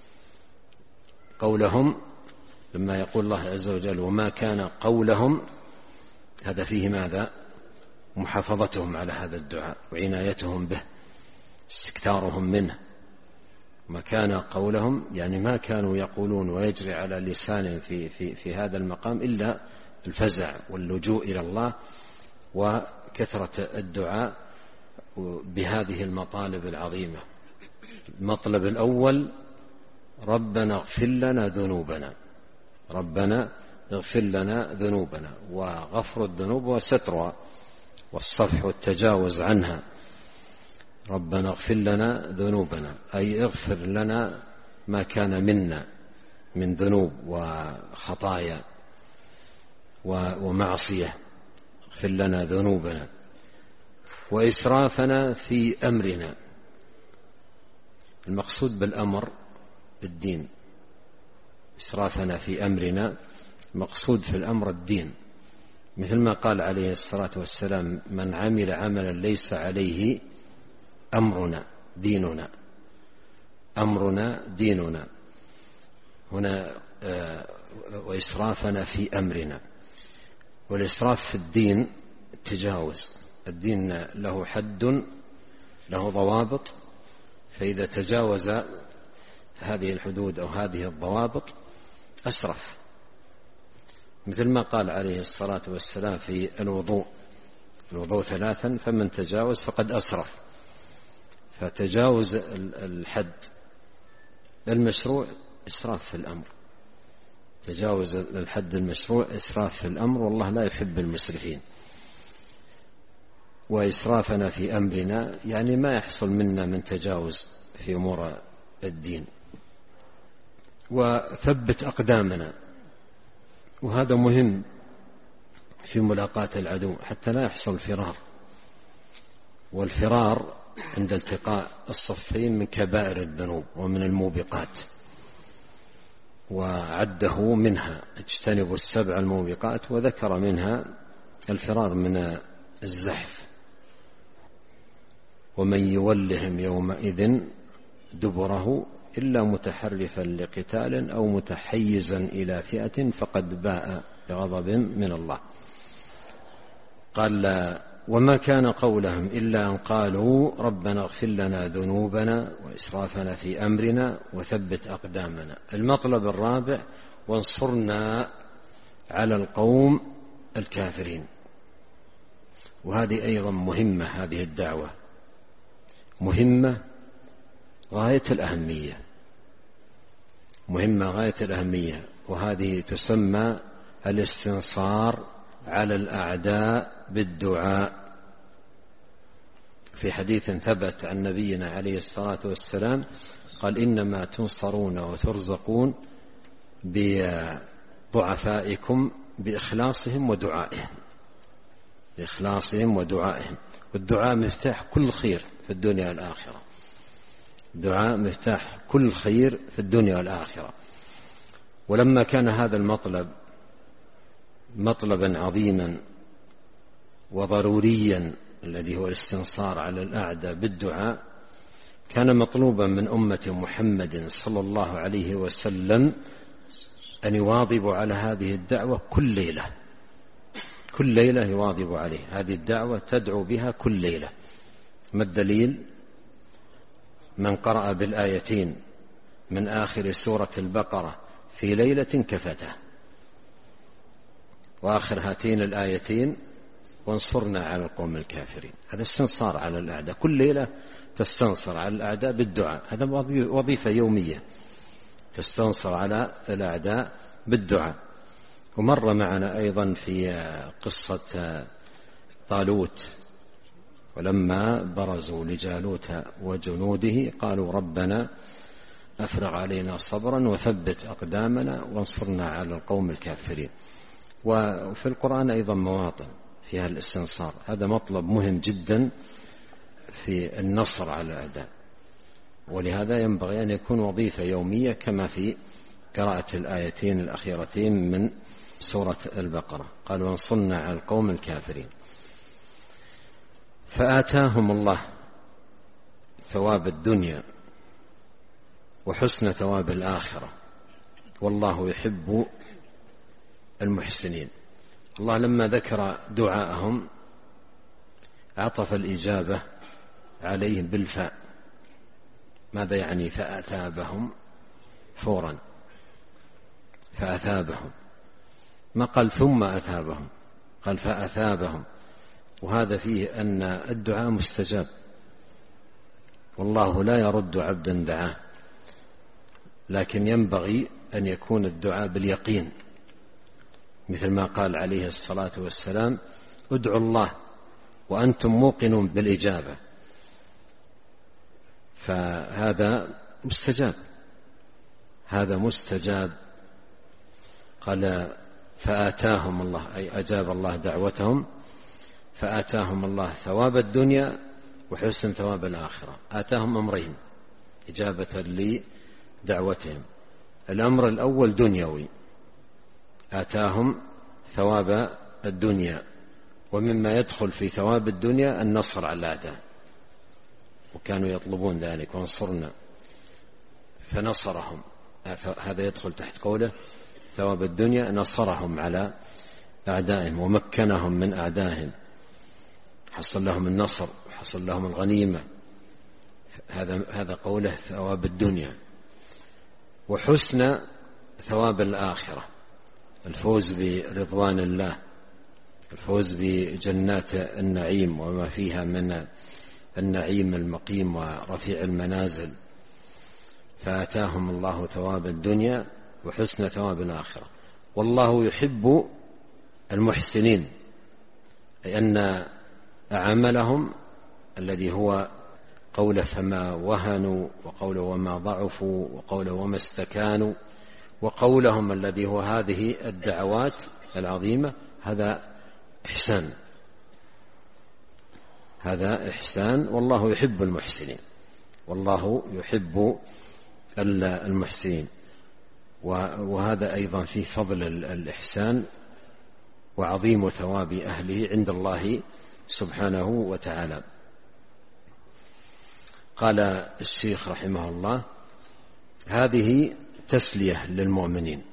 قولهم لما يقول الله عز وجل وما كان قولهم، هذا فيه ماذا؟ محافظتهم على هذا الدعاء وعنايتهم به، استكثارهم منه. ما كان قولهم يعني ما كانوا يقولون ويجري على لسانهم في هذا المقام إلا الفزع واللجوء إلى الله وكثرة الدعاء بهذه المطالب العظيمة. المطلب الأول ربنا اغفر لنا ذنوبنا، ربنا اغفر لنا ذنوبنا، وغفر الذنوب وسترها والصفح والتجاوز عنها. ربنا اغفر لنا ذنوبنا أي اغفر لنا ما كان منا من ذنوب وخطايا ومعصية، اغفر لنا ذنوبنا. وإسرافنا في أمرنا، المقصود بالأمر الدين. إسرافنا في أمرنا مقصود في الأمر الدين، مثل ما قال عليه الصلاة والسلام من عمل عملا ليس عليه أمرنا ديننا، أمرنا ديننا. هنا وإسرافنا في أمرنا. والإسراف في الدين التجاوز، الدين له حد له ضوابط، فإذا تجاوز هذه الحدود أو هذه الضوابط أسرف، مثل ما قال عليه الصلاة والسلام في الوضوء 3 فمن تجاوز فقد أسرف. فتجاوز الحد المشروع إسراف في الأمر، تجاوز الحد المشروع إسراف في الأمر، والله لا يحب المسرفين. وإسرافنا في أمرنا يعني ما يحصل منا من تجاوز في أمور الدين. وثبت أقدامنا، وهذا مهم في ملاقاة العدو حتى لا يحصل فرار، والفرار عند التقاء الصفين من كبائر الذنوب ومن الموبقات، وعده منها اجتنبوا السبع الموبقات، وذكر منها الفرار من الزحف. ومن يولهم يومئذ دبره إلا متحرفا لقتال أو متحيزا إلى فئة فقد باء بغضب من الله. قال وما كان قولهم إلا أن قالوا ربنا اغفر لنا ذنوبنا وإسرافنا في أمرنا وثبت أقدامنا. المطلب الرابع وانصرنا على القوم الكافرين. وهذه أيضا مهمة، هذه الدعوة مهمة غاية الأهمية، مهمة غاية الأهمية، وهذه تسمى الاستنصار على الأعداء بالدعاء. في حديث ثبت عن نبينا عليه الصلاة والسلام قال إنما تنصرون وترزقون بضعفائكم بإخلاصهم ودعائهم، بإخلاصهم ودعائهم. والدعاء مفتاح كل خير في الدنيا والآخرة، الدعاء مفتاح كل خير في الدنيا والآخرة. ولما كان هذا المطلب مطلبا عظيما وضروريا الذي هو الاستنصار على الأعداء بالدعاء، كان مطلوبا من أمة محمد صلى الله عليه وسلم أن يواظبوا على هذه الدعوة كل ليلة، كل ليلة يواظب عليه. هذه الدعوة تدعو بها كل ليلة. ما الدليل؟ من قرأ بالآيتين من آخر سورة البقرة في ليلة كفته، وآخر هاتين الآيتين وانصرنا على القوم الكافرين. هذا استنصار على الأعداء، كل ليلة تستنصر على الأعداء بالدعاء. هذا وظيفة يومية، تستنصر على الأعداء بالدعاء. ومر معنا أيضا في قصة طالوت، ولما برزوا لجالوت وجنوده قالوا ربنا أفرغ علينا صبرا وثبت أقدامنا وانصرنا على القوم الكافرين. وفي القرآن أيضا مواطن فيها الاستنصار. هذا مطلب مهم جدا في النصر على الأعداء، ولهذا ينبغي أن يكون وظيفة يومية كما في قراءة الآيتين الأخيرتين من سورة البقرة. قال وانصرنا على القوم الكافرين. فآتاهم الله ثواب الدنيا وحسن ثواب الآخرة والله يحب المحسنين. الله لما ذكر دعاءهم عطف الإجابة عليهم بالفاء. ماذا يعني فأثابهم؟ فورا فأثابهم، ما قال ثم أثابهم، قال فأثابهم. وهذا فيه أن الدعاء مستجاب، والله لا يرد عبدا دعاه، لكن ينبغي أن يكون الدعاء باليقين، مثل ما قال عليه الصلاة والسلام ادعوا الله وأنتم موقنون بالإجابة. فهذا مستجاب، هذا مستجاب. قال فآتاهم الله أي أجاب الله دعوتهم، فآتاهم الله ثواب الدنيا وحسن ثواب الآخرة. آتاهم أمرين إجابة لدعوتهم. الأمر الأول دنيوي، آتاهم ثواب الدنيا، ومما يدخل في ثواب الدنيا النصر على الأعداء، وكانوا يطلبون ذلك وانصرنا فنصرهم. هذا يدخل تحت قوله ثواب الدنيا، نصرهم على أعدائهم ومكنهم من أعدائهم، حصل لهم النصر وحصل لهم الغنيمة. هذا قوله ثواب الدنيا. وحسن ثواب الآخرة، الفوز برضوان الله، الفوز بجنات النعيم وما فيها من النعيم المقيم ورفيع المنازل. فآتاهم الله ثواب الدنيا وحسن ثواب الآخرة والله يحب المحسنين، أي أن عملهم الذي هو قوله فما وهنوا وقوله وما ضعفوا وقوله وما استكانوا وقولهم الذي هو هذه الدعوات العظيمة هذا إحسان، هذا إحسان، والله يحب المحسنين، والله يحب المحسنين. وهذا أيضا فيه فضل الإحسان وعظيم ثواب أهله عند الله سبحانه وتعالى. قال الشيخ رحمه الله: هذه تسلية للمؤمنين،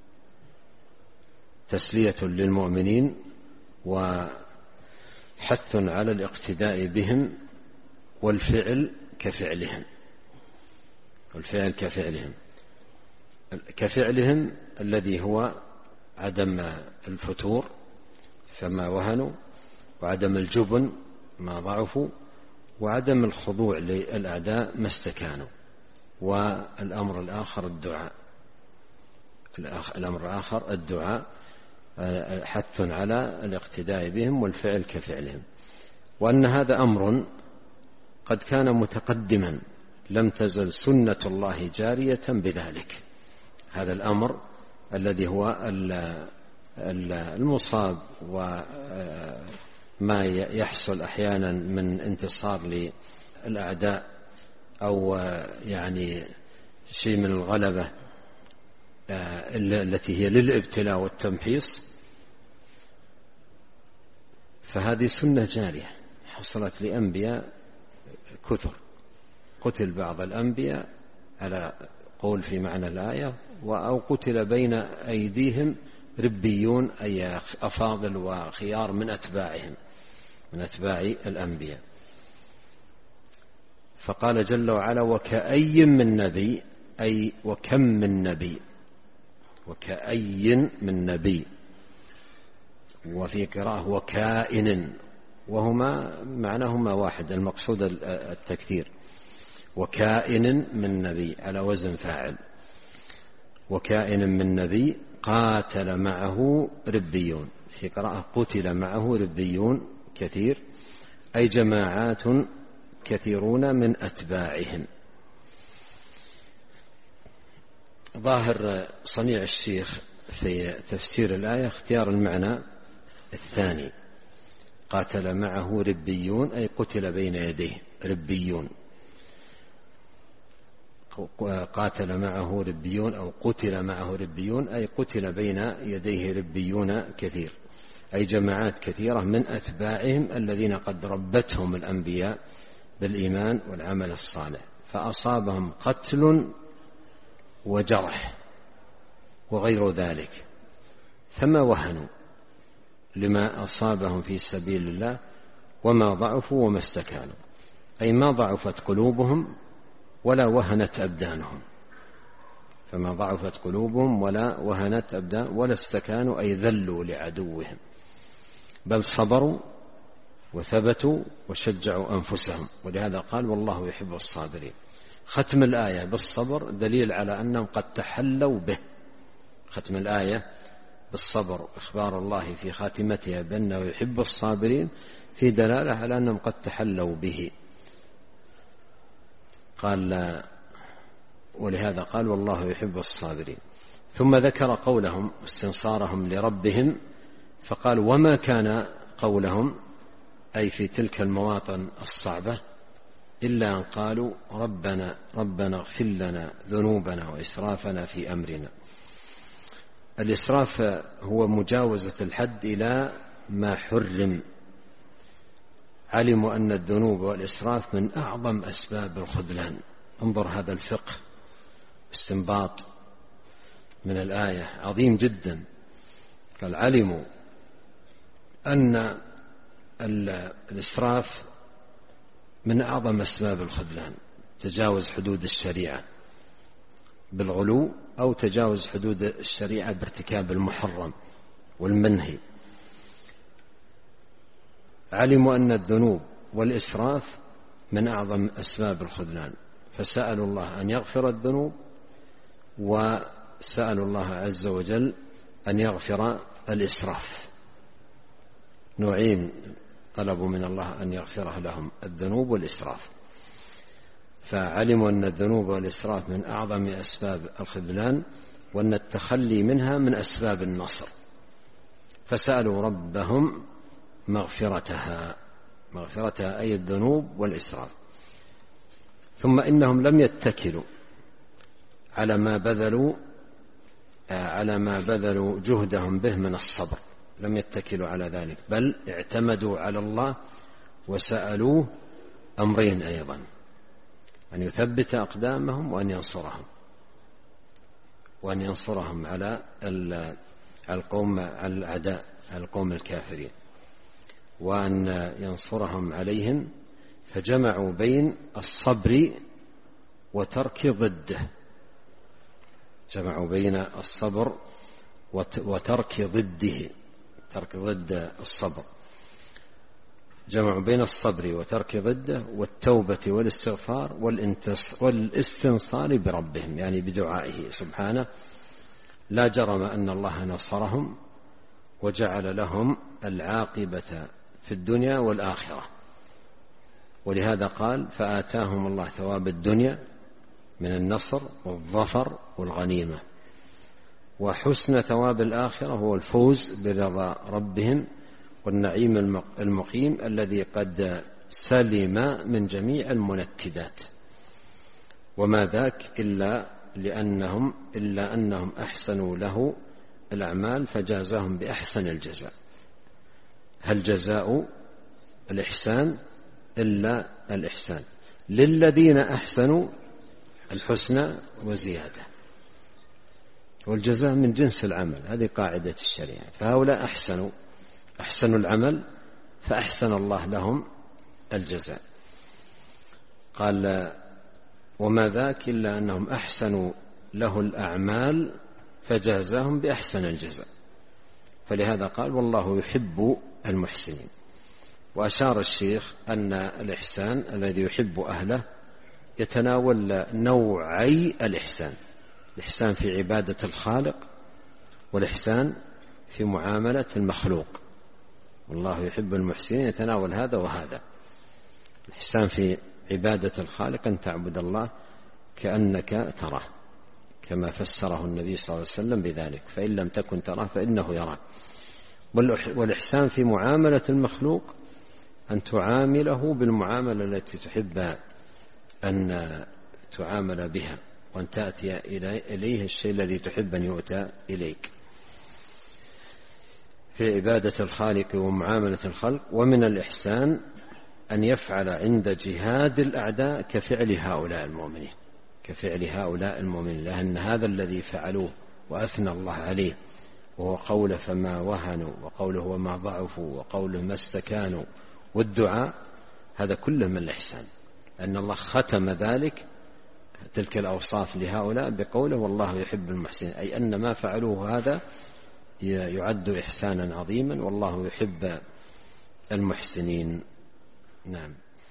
تسلية للمؤمنين وحث على الاقتداء بهم والفعل كفعلهم، والفعل كفعلهم الذي هو عدم الفتور فما وهنوا، وعدم الجبن ما ضعفوا، وعدم الخضوع للأعداء ما استكانوا. والأمر الآخر الدعاء، الأمر الآخر الدعاء، حث على الاقتداء بهم والفعل كفعلهم. وأن هذا أمر قد كان متقدما، لم تزل سنة الله جارية بذلك. هذا الأمر الذي هو المصاب وما يحصل أحيانا من انتصار للأعداء أو يعني شيء من الغلبة التي هي للابتلاء والتمحيص، فهذه سنة جارية حصلت لأنبياء كثر، قتل بعض الأنبياء على قول في معنى الآية، أو قتل بين أيديهم ربيون أي أفاضل وخيار من أتباعهم، من أتباع الأنبياء. فقال جل وعلا: وكأي من نبي، أي وكم من نبي، وكأي من نبي. وفي قراءة وكائن، وهما معناهما واحد، المقصود التكثير. وكائن من نبي على وزن فاعل، وكائن من نبي قاتل معه ربيون. في قراءة قتل معه ربيون كثير، أي جماعات كثيرون من أتباعهم. ظاهر صنيع الشيخ في تفسير الآية اختيار المعنى الثاني، قاتل معه ربيون أي قتل بين يديه ربيون، قاتل معه ربيون أو قتل معه ربيون أي قتل بين يديه ربيون كثير، أي جماعات كثيرة من أتباعهم الذين قد ربتهم الأنبياء بالإيمان والعمل الصالح، فأصابهم قتل وجرح وغير ذلك، فما وهنوا لما أصابهم في سبيل الله وما ضعفوا وما استكانوا، أي ما ضعفت قلوبهم ولا وهنت أبدانهم، فما ضعفت قلوبهم ولا وهنت أبدانهم ولا استكانوا أي ذلوا لعدوهم، بل صبروا وثبتوا وشجعوا أنفسهم. ولهذا قال: والله يحب الصابرين. ختم الآية بالصبر دليل على أنهم قد تحلوا به، ختم الآية بالصبر إخبار الله في خاتمتها بأنه يحب الصابرين في دلالة على أنهم قد تحلوا به. قال: ولهذا قال: والله يحب الصابرين. ثم ذكر قولهم واستنصارهم لربهم، فقال: وما كان قولهم أي في تلك المواطن الصعبة إلا أن قالوا: ربنا اغفر لنا ذنوبنا وإسرافنا في أمرنا. الإسراف هو مجاوزة الحد إلى ما حرم. علموا أن الذنوب والإسراف من أعظم أسباب الخذلان. انظر هذا الفقه استنباط من الآية عظيم جدا. قال: علموا أن الإسراف من أعظم أسباب الخذلان، تجاوز حدود الشريعة بالغلو أو تجاوز حدود الشريعة بارتكاب المحرم والمنهي. علموا أن الذنوب والإسراف من أعظم أسباب الخذلان، فسألوا الله أن يغفر الذنوب، وسألوا الله عز وجل أن يغفر الإسراف. نوعين طلبوا من الله أن يغفره لهم: الذنوب والإسراف. فعلموا أن الذنوب والإسراف من أعظم أسباب الخذلان، وأن التخلي منها من أسباب النصر، فسألوا ربهم مغفرتها أي الذنوب والإسراف. ثم إنهم لم يتكلوا على ما بذلوا جهدهم به من الصبر، لم يتكلوا على ذلك، بل اعتمدوا على الله وسألوه أمرين أيضا: أن يثبت أقدامهم وأن ينصرهم على الأعداء، القوم الكافرين، وأن ينصرهم عليهم، فجمعوا بين الصبر وترك ضده، جمعوا بين الصبر وترك ضده، ترك ضد الصبر، جمعوا بين الصبر وترك ضده والتوبة والاستغفار والاستنصار بربهم، يعني بدعائه سبحانه. لا جرم أن الله نصرهم وجعل لهم العاقبة في الدنيا والآخرة، ولهذا قال: فآتاهم الله ثواب الدنيا من النصر والظفر والغنيمة، وحسن ثواب الآخرة هو الفوز برضا ربهم والنعيم المقيم الذي قد سلم من جميع المنكدات. وما ذاك إلا أنهم أحسنوا له الأعمال فجازاهم بأحسن الجزاء. هل جزاء الإحسان إلا الإحسان؟ للذين أحسنوا الحسنى وزيادة، والجزاء من جنس العمل، هذه قاعدة الشريعة. فهؤلاء أحسنوا العمل فأحسن الله لهم الجزاء. قال: وما ذاك إلا أنهم أحسنوا له الأعمال فجازاهم بأحسن الجزاء. فلهذا قال: والله يحب المحسنين. وأشار الشيخ أن الإحسان الذي يحب أهله يتناول نوعي الإحسان: الإحسان في عبادة الخالق، والإحسان في معاملة المخلوق. والله يحب المحسنين يتناول هذا وهذا. الإحسان في عبادة الخالق أن تعبد الله كأنك تراه، كما فسره النبي صلى الله عليه وسلم بذلك: فإن لم تكن تراه فإنه يراك. والإحسان في معاملة المخلوق أن تعامله بالمعاملة التي تحب أن تعامل بها، وأن تأتي إليه الشيء الذي تحب أن يؤتى إليك في عبادة الخالق ومعاملة الخلق. ومن الإحسان أن يفعل عند جهاد الأعداء كفعل هؤلاء المؤمنين، لأن هذا الذي فعلوه وأثنى الله عليه، وهو قوله: فما وهنوا، وقوله: وما ضعفوا، وقوله: ما استكانوا، والدعاء، هذا كله من الإحسان. أن الله ختم تلك الأوصاف لهؤلاء بقوله: والله يحب المحسنين، أي أن ما فعلوه هذا يعد إحسانا عظيما، والله يحب المحسنين. نعم.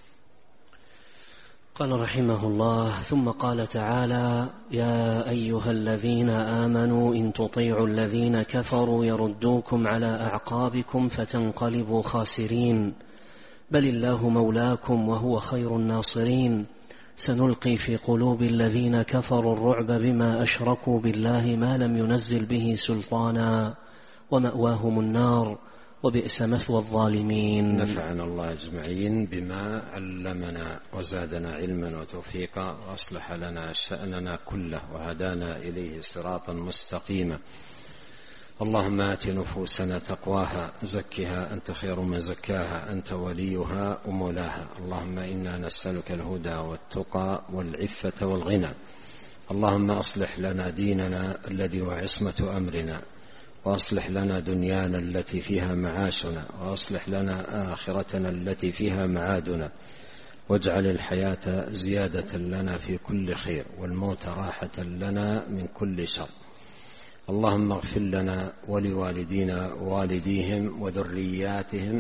قال رحمه الله: ثم قال تعالى: يا أيها الذين آمنوا إن تطيعوا الذين كفروا يردوكم على أعقابكم فتنقلبوا خاسرين، بل الله مولاكم وهو خير الناصرين. سنلقي في قلوب الذين كفروا الرعب بما أشركوا بالله ما لم ينزل به سلطانا ومأواهم النار وبئس مثوى الظالمين. نفعنا الله أجمعين بما علمنا وزادنا علما وتوفيقا، وأصلح لنا شأننا كله وهدانا إليه صراطا مستقيما. اللهم آت نفوسنا تقواها، زكها أنت خير من زكاها، أنت وليها ومولاها. اللهم إنا نسألك الهدى والتقى والعفة والغنى. اللهم أصلح لنا ديننا الذي هو عصمة أمرنا، وأصلح لنا دنيانا التي فيها معاشنا، وأصلح لنا آخرتنا التي فيها معادنا، واجعل الحياة زيادة لنا في كل خير، والموت راحة لنا من كل شر. اللهم اغفر لنا ولوالدينا ووالديهم وذرياتهم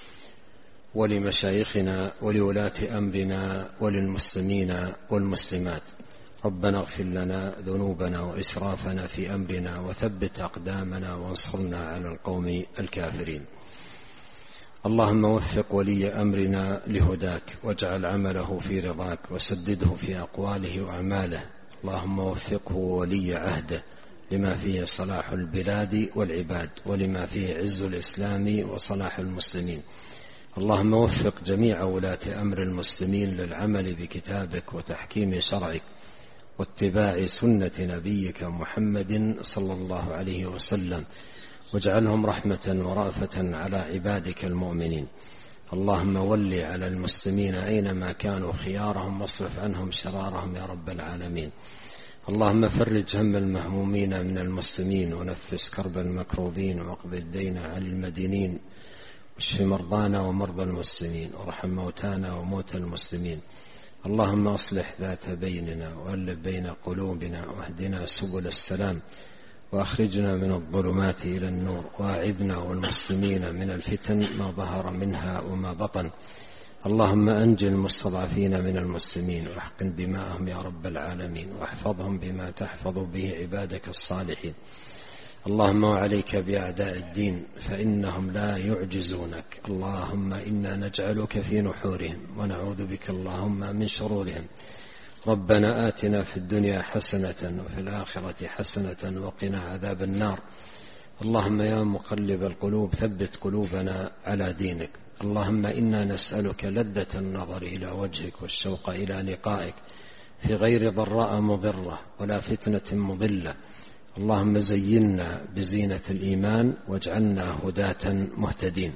ولمشايخنا ولولاة أمرنا وللمسلمين والمسلمات. ربنا اغفر لنا ذنوبنا وإسرافنا في أمرنا، وثبت أقدامنا وانصرنا على القوم الكافرين. اللهم وفق ولي أمرنا لهداك، واجعل عمله في رضاك، وسدده في أقواله وأعماله. اللهم وفقه ولي عهده لما فيه صلاح البلاد والعباد، ولما فيه عز الإسلام وصلاح المسلمين. اللهم وفق جميع ولاة أمر المسلمين للعمل بكتابك وتحكيم شرعك واتباع سنة نبيك محمد صلى الله عليه وسلم، واجعلهم رحمة ورأفة على عبادك المؤمنين. اللهم ول على المسلمين أينما كانوا خيارهم، واصرف عنهم شرارهم يا رب العالمين. اللهم فرج هم المهمومين من المسلمين، ونفس كرب المكروبين، واقض الدين عن المدينين، واشف مرضانا ومرضى المسلمين، وارحم موتانا وموتى المسلمين. اللهم أصلح ذات بيننا، وألف بين قلوبنا، واهدنا سبل السلام، وأخرجنا من الظلمات إلى النور، وأعذنا والمسلمين من الفتن ما ظهر منها وما بطن. اللهم أنجِ المستضعفين من المسلمين، واحقن دماءهم يا رب العالمين، واحفظهم بما تحفظ به عبادك الصالحين. اللهم وعليك بأعداء الدين فإنهم لا يعجزونك. اللهم إنا نجعلك في نحورهم، ونعوذ بك اللهم من شرورهم. ربنا آتنا في الدنيا حسنة، وفي الآخرة حسنة، وقنا عذاب النار. اللهم يا مقلب القلوب ثبت قلوبنا على دينك. اللهم إنا نسألك لذة النظر إلى وجهك، والشوق إلى لقائك، في غير ضراء مضرة ولا فتنة مضلة. اللهم زينا بزينة الإيمان، واجعلنا هداة مهتدين.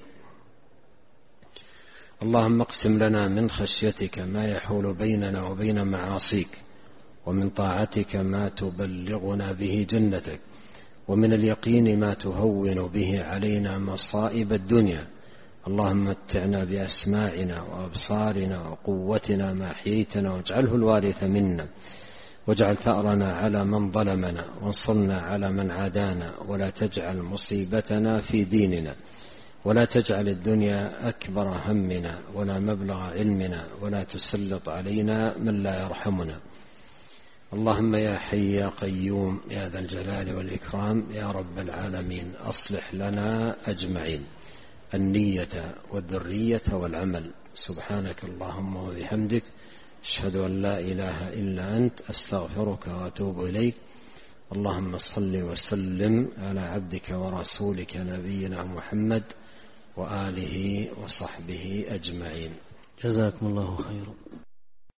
اللهم اقسم لنا من خشيتك ما يحول بيننا وبين معاصيك، ومن طاعتك ما تبلغنا به جنتك، ومن اليقين ما تهون به علينا مصائب الدنيا. اللهم متعنا بأسماعنا وأبصارنا وقوتنا ما أحييتنا، واجعله الوارث منا، واجعل ثأرنا على من ظلمنا، وانصرنا على من عادانا، ولا تجعل مصيبتنا في ديننا، ولا تجعل الدنيا أكبر همنا، ولا مبلغ علمنا، ولا تسلط علينا من لا يرحمنا. اللهم يا حي يا قيوم يا ذا الجلال والإكرام يا رب العالمين، أصلح لنا أجمعين النية والذرية والعمل. سبحانك اللهم وبحمدك، أشهد أن لا إله إلا أنت، أستغفرك وأتوب إليك. اللهم صل وسلم على عبدك ورسولك نبينا محمد وآله وصحبه أجمعين. جزاكم الله خيرا.